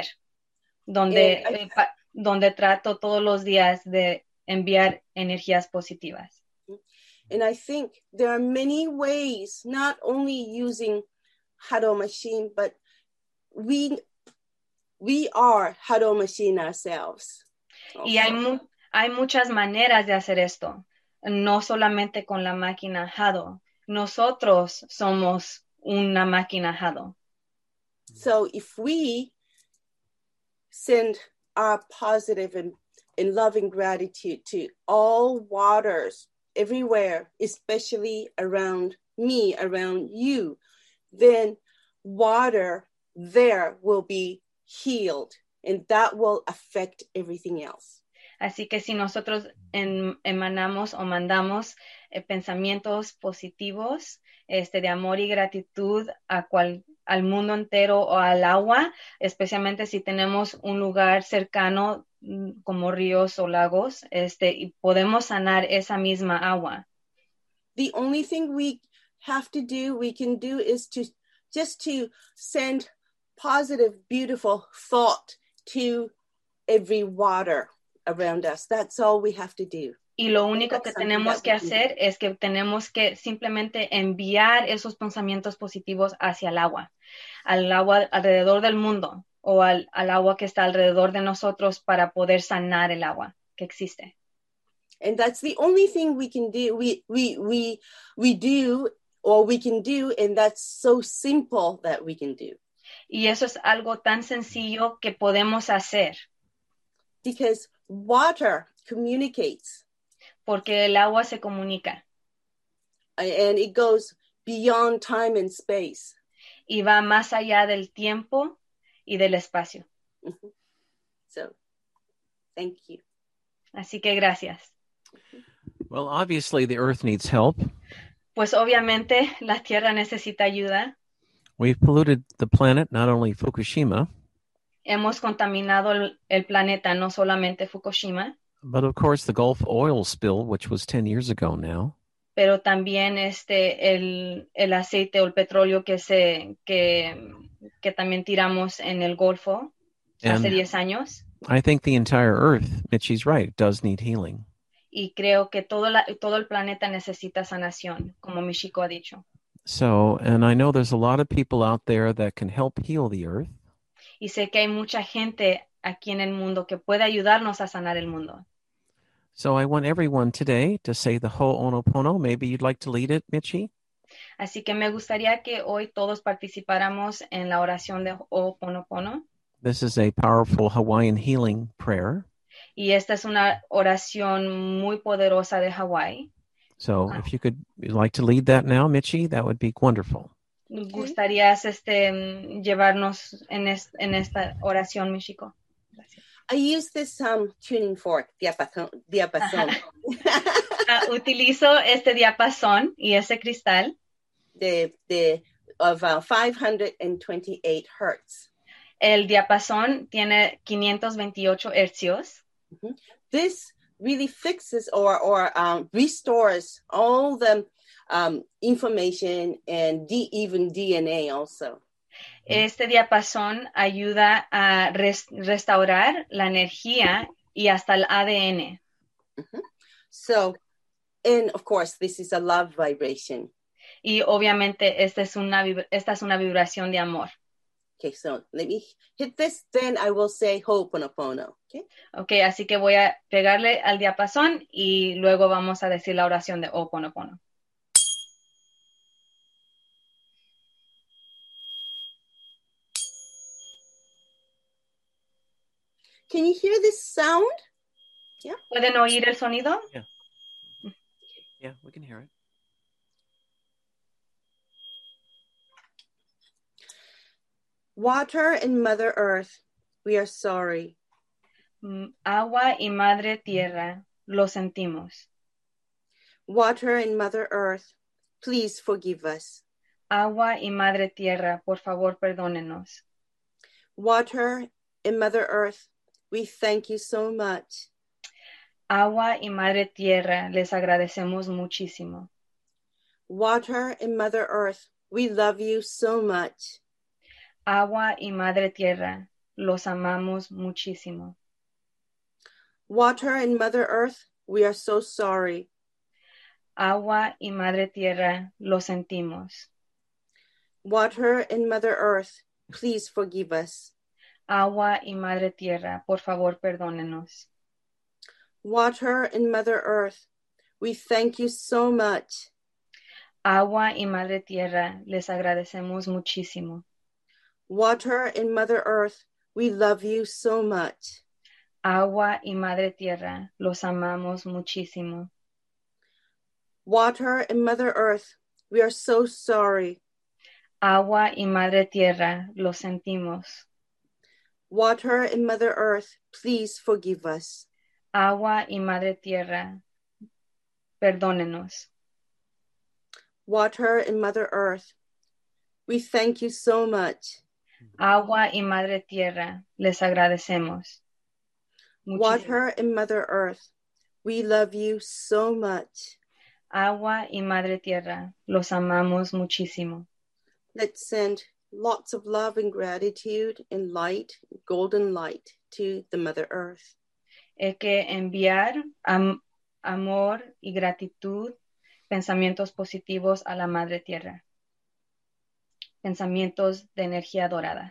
donde trato todos los días de enviar energías positivas. And I think there are many ways, not only using Hado machine, but we are Hado machine ourselves. Also. Y hay muchas maneras de hacer esto, no solamente con la máquina Hado. Nosotros somos una máquina Hado. So if we send our positive and loving gratitude to all waters everywhere, especially around me, around you, then water there will be healed, and that will affect everything else. Así que si nosotros emanamos o mandamos pensamientos positivos de amor y gratitud al mundo entero o al agua, especialmente si tenemos un lugar cercano como ríos o lagos, y podemos sanar esa misma agua. The only thing we can do is to send positive, beautiful thought to every water around us. That's all we have to do. Y lo único que tenemos que hacer es que tenemos que simplemente enviar esos pensamientos positivos hacia el agua, al agua alrededor del mundo o al agua que está alrededor de nosotros para poder sanar el agua que existe. And that's the only thing we can do. We do, or we can do, and that's so simple that we can do. Y eso es algo tan sencillo que podemos hacer. Because water communicates. Porque el agua se comunica. And it goes beyond time and space. Y va más allá del tiempo y del espacio. So, thank you. Así que gracias. Well, obviously the earth needs help. Pues obviamente la tierra necesita ayuda. We've polluted the planet, not only Fukushima. Hemos contaminado el planeta, no solamente Fukushima. But of course the Gulf oil spill, which was 10 years ago now. Pero también el aceite o el petróleo que también tiramos en el Golfo hace 10 años. I think the entire earth, Mitchie's right, does need healing. Y creo que todo el planeta necesita sanación, como Michiko ha dicho. So, and I know there's a lot of people out there that can help heal the earth. Y sé que hay mucha gente aquí en el mundo que puede ayudarnos a sanar el mundo. So I want everyone today to say the Ho'oponopono. Maybe you'd like to lead it, Mitchie? Así que me gustaría que hoy todos participáramos en la oración de Ho'oponopono. This is a powerful Hawaiian healing prayer. Y esta es una oración muy poderosa de Hawái. So if you'd like to lead that now, Mitchie, that would be wonderful. ¿Gustarías llevarnos en esta oración, Michiko? Gracias. I use this tuning fork, diapasón. Utilizo este diapasón y ese cristal. Of 528 hertz. El diapasón tiene 528 hercios. Mm-hmm. This really fixes or restores all the information and even DNA also. Este diapasón ayuda a restaurar la energía y hasta el ADN. Mm-hmm. So, and of course, this is a love vibration. Y obviamente esta es una vibración de amor. Okay, so let me hit this, then I will say Ho'oponopono. Okay, así que voy a pegarle al diapasón y luego vamos a decir la oración de Ho'oponopono. Can you hear this sound? Yeah. ¿Pueden oír el sonido? Yeah. Yeah, we can hear it. Water and Mother Earth, we are sorry. Agua y Madre Tierra, lo sentimos. Water and Mother Earth, please forgive us. Agua y Madre Tierra, por favor, perdónenos. Water and Mother Earth, we thank you so much. Agua y Madre Tierra, les agradecemos muchísimo. Water and Mother Earth, we love you so much. Agua y Madre Tierra, los amamos muchísimo. Water and Mother Earth, we are so sorry. Agua y Madre Tierra, lo sentimos. Water and Mother Earth, please forgive us. Agua y Madre Tierra, por favor, perdónenos. Water and Mother Earth, we thank you so much. Agua y Madre Tierra, les agradecemos muchísimo. Water and Mother Earth, we love you so much. Agua y Madre Tierra, los amamos muchísimo. Water and Mother Earth, we are so sorry. Agua y Madre Tierra, lo sentimos. Water and Mother Earth, please forgive us. Agua y Madre Tierra, perdónenos. Water and Mother Earth, we thank you so much. Agua y Madre Tierra, les agradecemos. Water and Mother Earth, we love you so much. Agua y Madre Tierra, los amamos muchísimo. Let's send lots of love and gratitude and light, golden light, to the Mother Earth. Hay que enviar amor y gratitud, pensamientos positivos a la Madre Tierra. Pensamientos de energía dorada.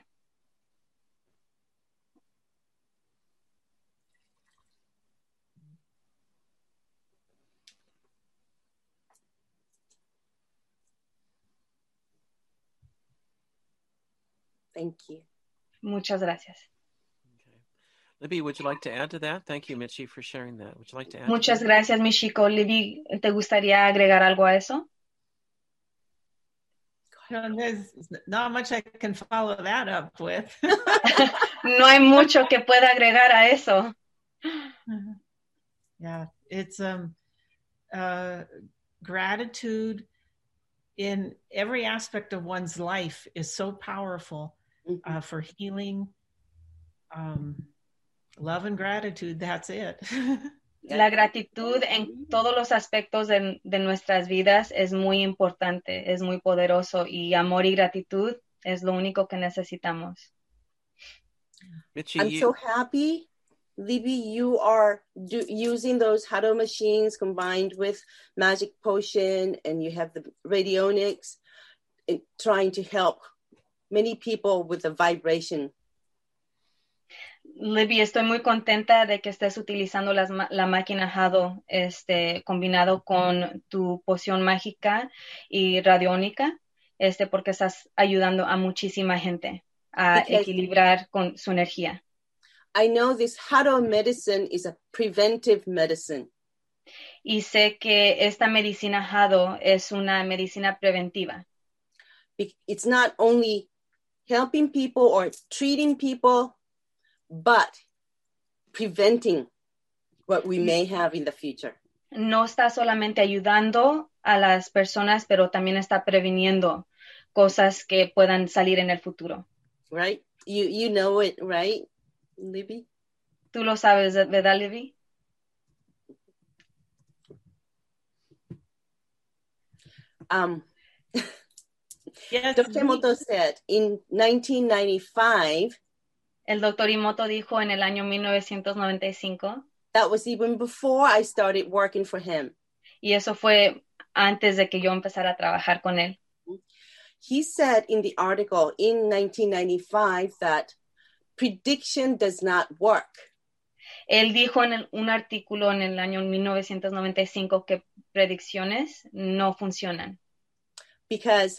Thank you. Muchas gracias. Okay. Libby, would you like to add to that? Thank you, Mitchie, for sharing that. Would you like to add Muchas to that? gracias, Michiko. Libby, ¿te gustaría agregar algo a eso? There's not much I can follow that up with. No hay mucho que pueda agregar a eso. Yeah, it's gratitude in every aspect of one's life is so powerful for healing. Love and gratitude, that's it. La gratitud en todos los aspectos de nuestras vidas es muy importante, es muy poderoso, y amor y gratitud es lo único que necesitamos. Mitchie, I'm so happy, Libby, you are using those huddle machines combined with Magic Potion, and you have the radionics, trying to help many people with the vibration. Libby, estoy muy contenta de que estés utilizando la máquina Hado, combinado con tu poción mágica y radiónica, porque estás ayudando a muchísima gente a equilibrar con su energía. I know this Hado medicine is a preventive medicine. Y sé que esta medicina Hado es una medicina preventiva. It's not only helping people or treating people, but preventing what we may have in the future. No está solamente ayudando a las personas, pero también está previniendo cosas que puedan salir en el futuro. Right? You know it, right, Libby? Tú lo sabes, ¿verdad, Libby? Yes, Dr. Emoto said in 1995, el doctor Emoto dijo en el año 1995. That was even before I started working for him. Y eso fue antes de que yo empezara a trabajar con él. He said in the article in 1995 that prediction does not work. Él dijo en un artículo en el año 1995 que predicciones no funcionan. Because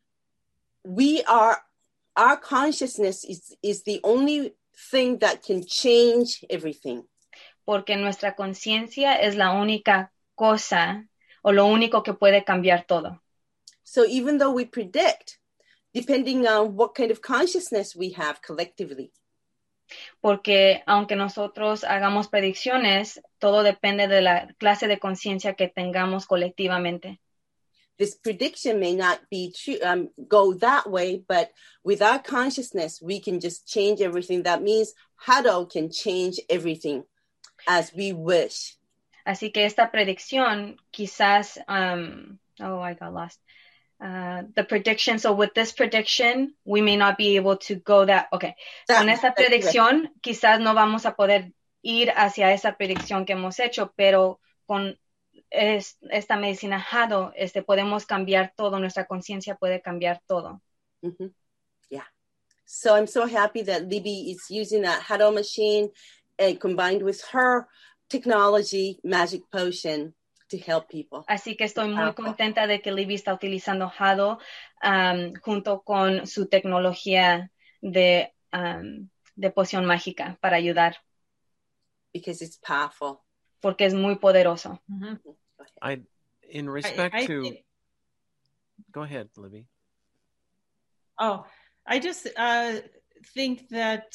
our consciousness is the only thing that can change everything. Porque nuestra conciencia es la única cosa o lo único que puede cambiar todo. So even though we predict, depending on what kind of consciousness we have collectively. Porque aunque nosotros hagamos predicciones, todo depende de la clase de conciencia que tengamos colectivamente. This prediction may not be true, go that way, but with our consciousness, we can just change everything. That means Hado can change everything as we wish. Así que esta predicción quizás, I got lost. The prediction, so with this prediction, we may not be able to go con esta predicción, quizás no vamos a poder ir hacia esa predicción que hemos hecho, pero con esta medicina Hado, podemos cambiar todo, nuestra conciencia puede cambiar todo. Mm-hmm. Yeah. So I'm so happy that Libby is using that Hado machine and combined with her technology, Magic Potion, to help people. Así que estoy muy contenta de que Libby está utilizando Hado junto con su tecnología de poción mágica para ayudar. Because it's powerful. Porque es muy poderoso. Mm-hmm. in respect to... Go ahead, Libby. Oh, I just think that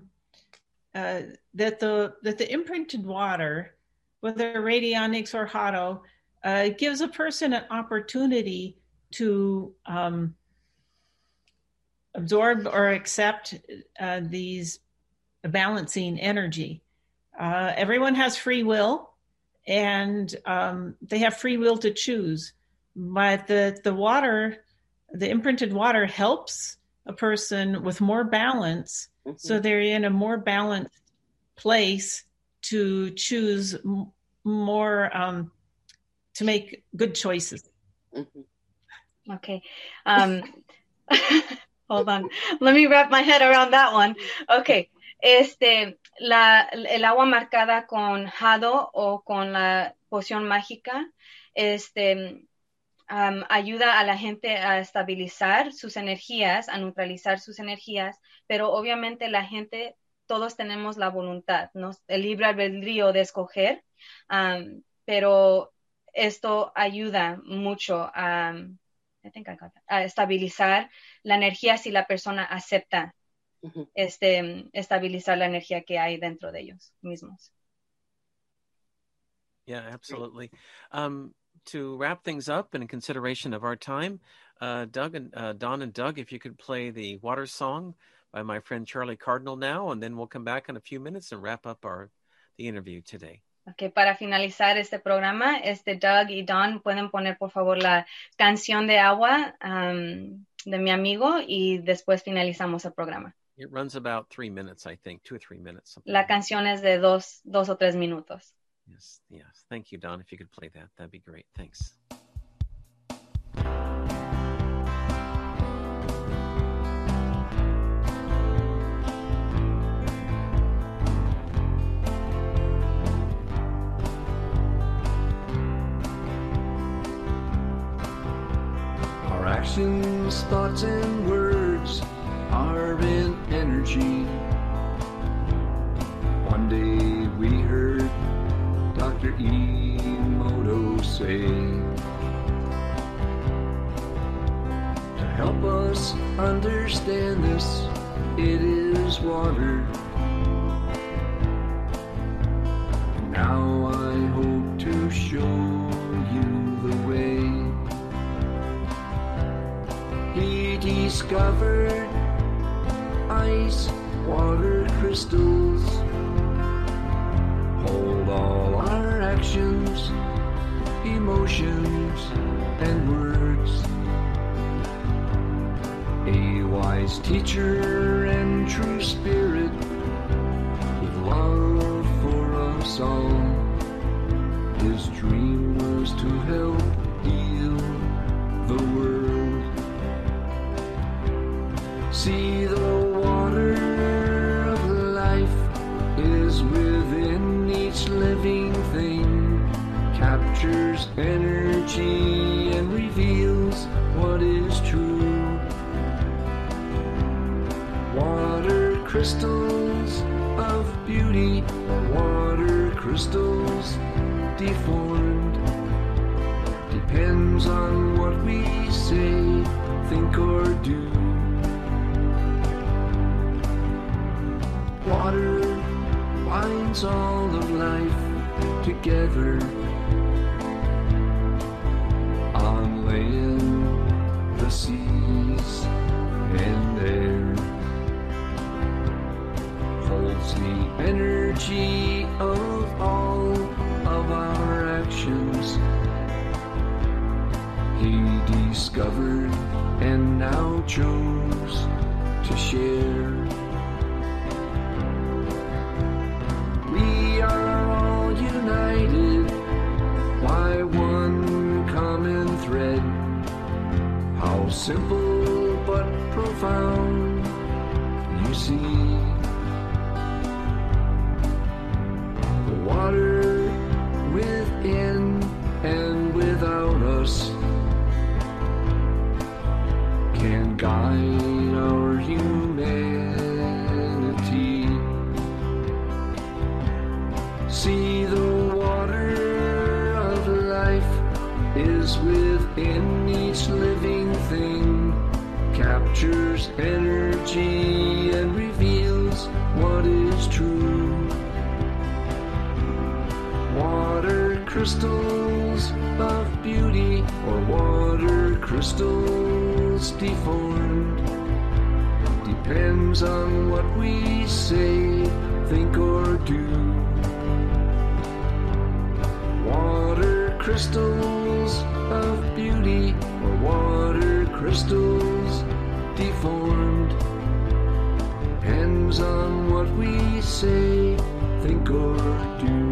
that the imprinted water, whether radionics or Hado, gives a person an opportunity to absorb or accept these balancing energy. Everyone has free will, and they have free will to choose. But the water, the imprinted water, helps a person with more balance, so they're in a more balanced place to choose more, to make good choices. Okay. Hold on. Let me wrap my head around that one. Okay. El agua marcada con Hado o con la poción mágica, ayuda a la gente a estabilizar sus energías, a neutralizar sus energías, pero obviamente la gente, todos tenemos la voluntad, ¿no? El libre albedrío de escoger, pero esto ayuda mucho a estabilizar la energía si la persona acepta estabilizar la energía que hay dentro de ellos mismos. Yeah, absolutely. To wrap things up in consideration of our time, Doug and Don and Doug, if you could play the Water Song by my friend Charlie Cardinal now, and then we'll come back in a few minutes and wrap up the interview today. Okay, para finalizar este programa, Doug y Don pueden poner por favor la canción de agua de mi amigo y después finalizamos el programa. It runs about 3 minutes, I think, 2 or 3 minutes. La canción es de 2 o 3 minutos. Yes. Thank you, Don. If you could play that, that'd be great. Thanks. Our actions, thoughts, and words are in energy. One day we heard Dr. Emoto say, to help us understand this, it is water. And now I hope to show you the way. He discovered ice water crystals hold all our actions, emotions, and words. A wise teacher and true spirit with love for us all. His dream was to help heal the world. See, the water of life is within each living thing, captures energy and reveals what is true. Water crystals of beauty, water crystals deformed, depends on what we say, think, or do. Water binds all of life together on land, the seas, and air. Holds the energy of all of our actions. He discovered and now chose to share. We are all united by one common thread. How simple but profound, you see. The water within and without us can guide our humanity. See, the water of life gathers energy and reveals what is true. Water crystals of beauty, or water crystals deformed, depends on what we say, think, or do. Water crystals of beauty, or water crystals deformed, depends on what we say, think, or do.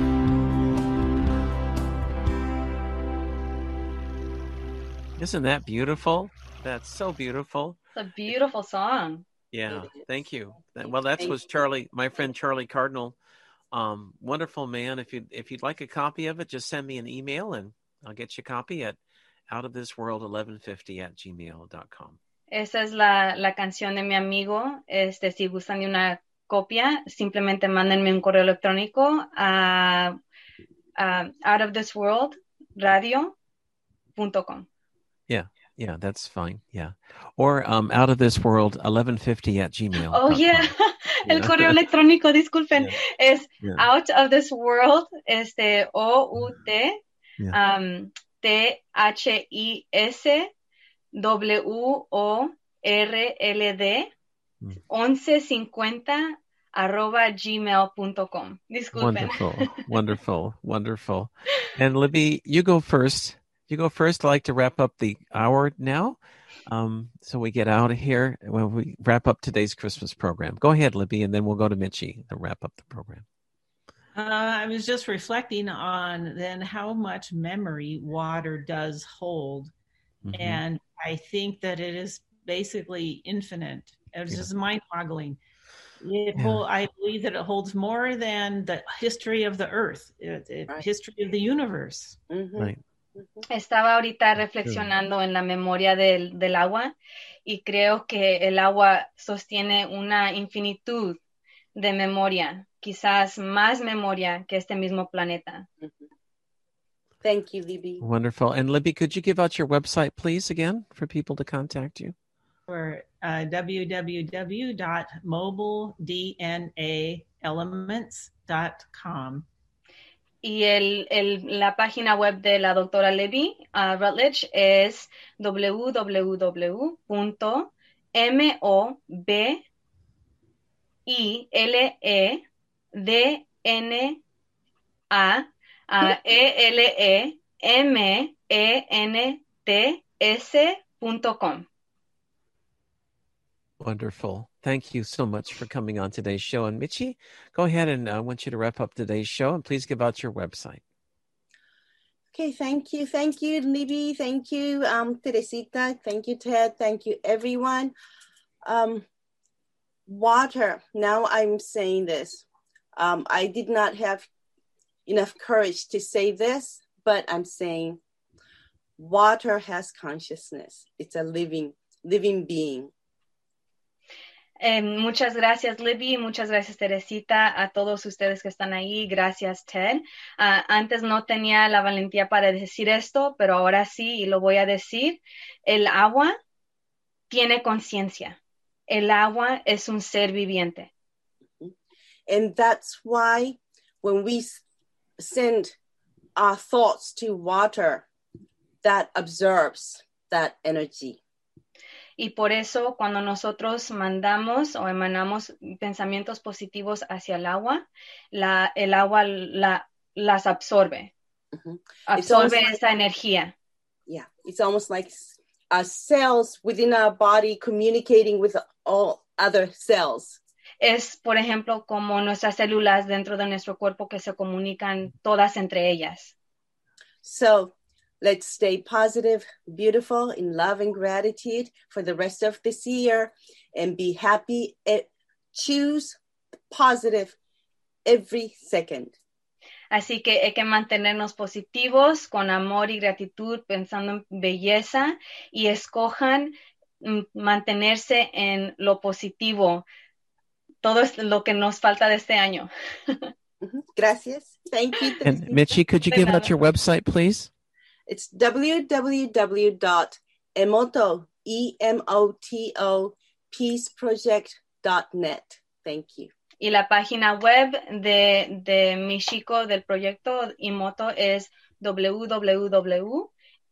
Isn't that beautiful? That's so beautiful. It's a beautiful song. Yeah, thank you. Well, that was Charlie, my friend Charlie Cardinal. Wonderful man. If you'd like a copy of it, just send me an email and I'll get you a copy at outofthisworld1150@gmail.com. Esa es la canción de mi amigo. Si gustan de una copia, simplemente mándenme un correo electrónico a outofthisworldradio.com. Yeah, that's fine. Yeah. Or outofthisworld1150@gmail.com. Oh, yeah. El correo electrónico, disculpen, es out of this world, OUT, THISWORLD 1150 Disculpen. Wonderful. And Libby, you go first. I'd like to wrap up the hour now. So we get out of here when we wrap up today's Christmas program. Go ahead, Libby, and then we'll go to Mitchie to wrap up the program. I was just reflecting on then how much memory water does hold. Mm-hmm. And I think that it is basically infinite. It's just mind-boggling. I believe that it holds more than the history of the earth, history of the universe. Mm-hmm. Right. Estaba ahorita reflexionando en la memoria del agua y creo que el agua sostiene una infinitud de memoria, quizás más memoria que este mismo planeta. Thank you, Libby. Wonderful. And Libby, could you give out your website, please, again, for people to contact you? For www.mobilednaelements.com. Y la página web de la doctora Libby Rutledge es mobilednaelements.com. Wonderful. Thank you so much for coming on today's show. And Mitchie, go ahead, and I want you to wrap up today's show, and please give out your website. Okay, thank you, Libby. Thank you, Teresita. Thank you, Ted. Thank you, everyone. Water. Now I'm saying this. I did not have enough courage to say this, but I'm saying water has consciousness. It's a living being. Muchas gracias, Libby. Muchas gracias, Teresita. A todos ustedes que están ahí. Gracias, Ted. Antes no tenía la valentía para decir esto, pero ahora sí, y lo voy a decir. El agua tiene conciencia. El agua es un ser viviente. And that's why when we send our thoughts to water, that absorbs that energy. Y por eso cuando nosotros mandamos o emanamos pensamientos positivos hacia el agua, el agua las absorbe. Mm-hmm. Absorbe esa energía. Yeah, it's almost like our cells within our body communicating with all other cells. Es, por ejemplo, como nuestras células dentro de nuestro cuerpo que se comunican todas entre ellas. So, let's stay positive, beautiful, in love and gratitude for the rest of this year and be happy. Choose positive every second. Así que hay que mantenernos positivos, con amor y gratitud, pensando en belleza y escojan mantenerse en lo positivo. Todo es lo que nos falta de este año. Gracias. Thank you. And Mitchie, could you give out your website, please? It's www.emoto, EMOTO, peaceproject.net. Thank you. Y la página web de Michiko del proyecto Emoto es www.emoto,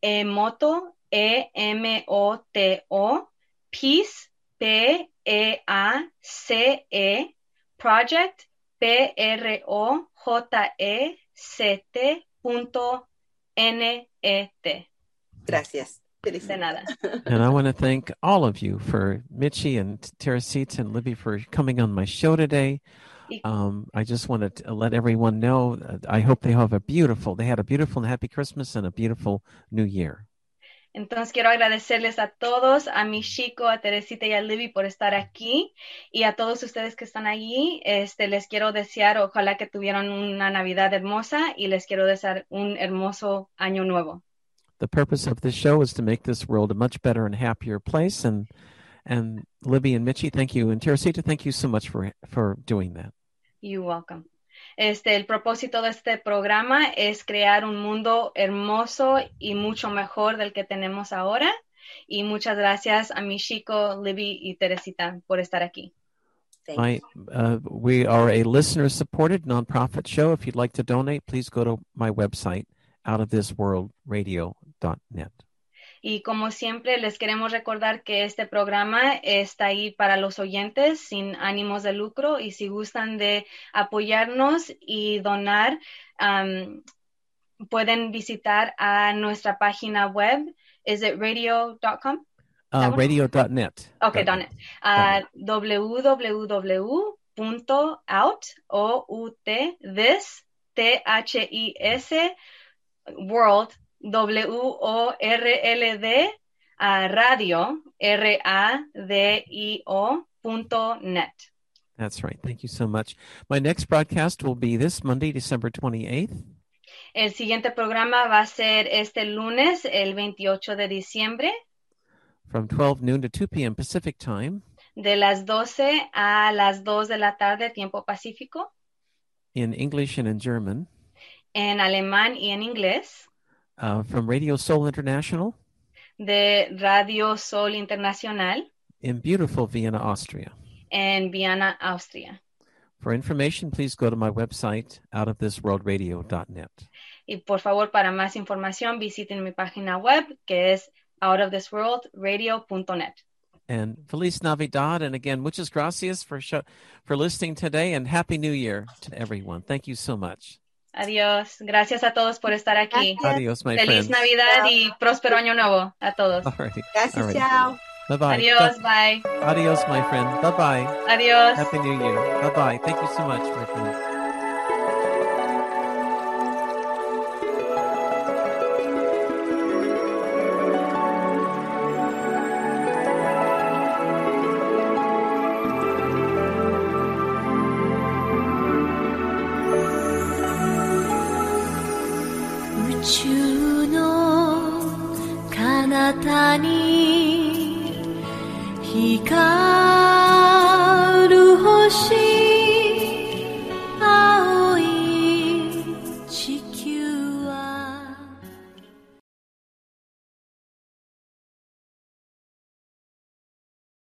peace, PEACE, project, project.net. Gracias. De nada. And I want to thank all of you for Michi and Teresita and Libby for coming on my show today. I just wanted to let everyone know, I hope they had a beautiful and happy Christmas and a beautiful New Year. Entonces quiero agradecerles a todos, a Michiko, a Teresita y a Libby por estar aquí, y a todos ustedes que están allí, les quiero desear, ojalá que tuvieran una Navidad hermosa, y les quiero desear un hermoso año nuevo. The purpose of this show is to make this world a much better and happier place. And Libby and Michi, thank you. And Teresita, thank you so much for doing that. You're welcome. El propósito de este programa es crear un mundo hermoso y mucho mejor del que tenemos ahora. Y muchas gracias a Michiko, Libby y Teresita por estar aquí. We are a listener-supported nonprofit show. If you'd like to donate, please go to my website, outofthisworldradio.net. Y como siempre, les queremos recordar que este programa está ahí para los oyentes sin ánimos de lucro, y si gustan de apoyarnos y donar, pueden visitar a nuestra página web. ¿Es it radio.com? Radio.net. Okay, .net. www.this world, WORLD, radio, RADIO.net. That's right. Thank you so much. My next broadcast will be this Monday, December 28th. El siguiente programa va a ser este lunes, el 28 de diciembre. From 12 noon to 2 p.m. Pacific time. De las 12 a las 2 de la tarde, tiempo pacífico. In English and in German. En alemán y en inglés. From Radio Soul International. De Radio Sol Internacional. In beautiful Vienna, Austria. En Viena, Austria. For information, please go to my website, outofthisworldradio.net. Y por favor, para más información, visiten mi página web, que es outofthisworldradio.net. And Feliz Navidad, and again, muchas gracias for listening today, and Happy New Year to everyone. Thank you so much. Adiós. Gracias a todos por estar aquí. Adiós, my Feliz friends. Navidad y próspero año nuevo a todos. All right. Gracias, All right. chao. Bye-bye. Adiós, bye. Adios, my friend. Bye-bye. Adiós. Happy New Year. Bye-bye. Thank you so much, my friend. Ni 光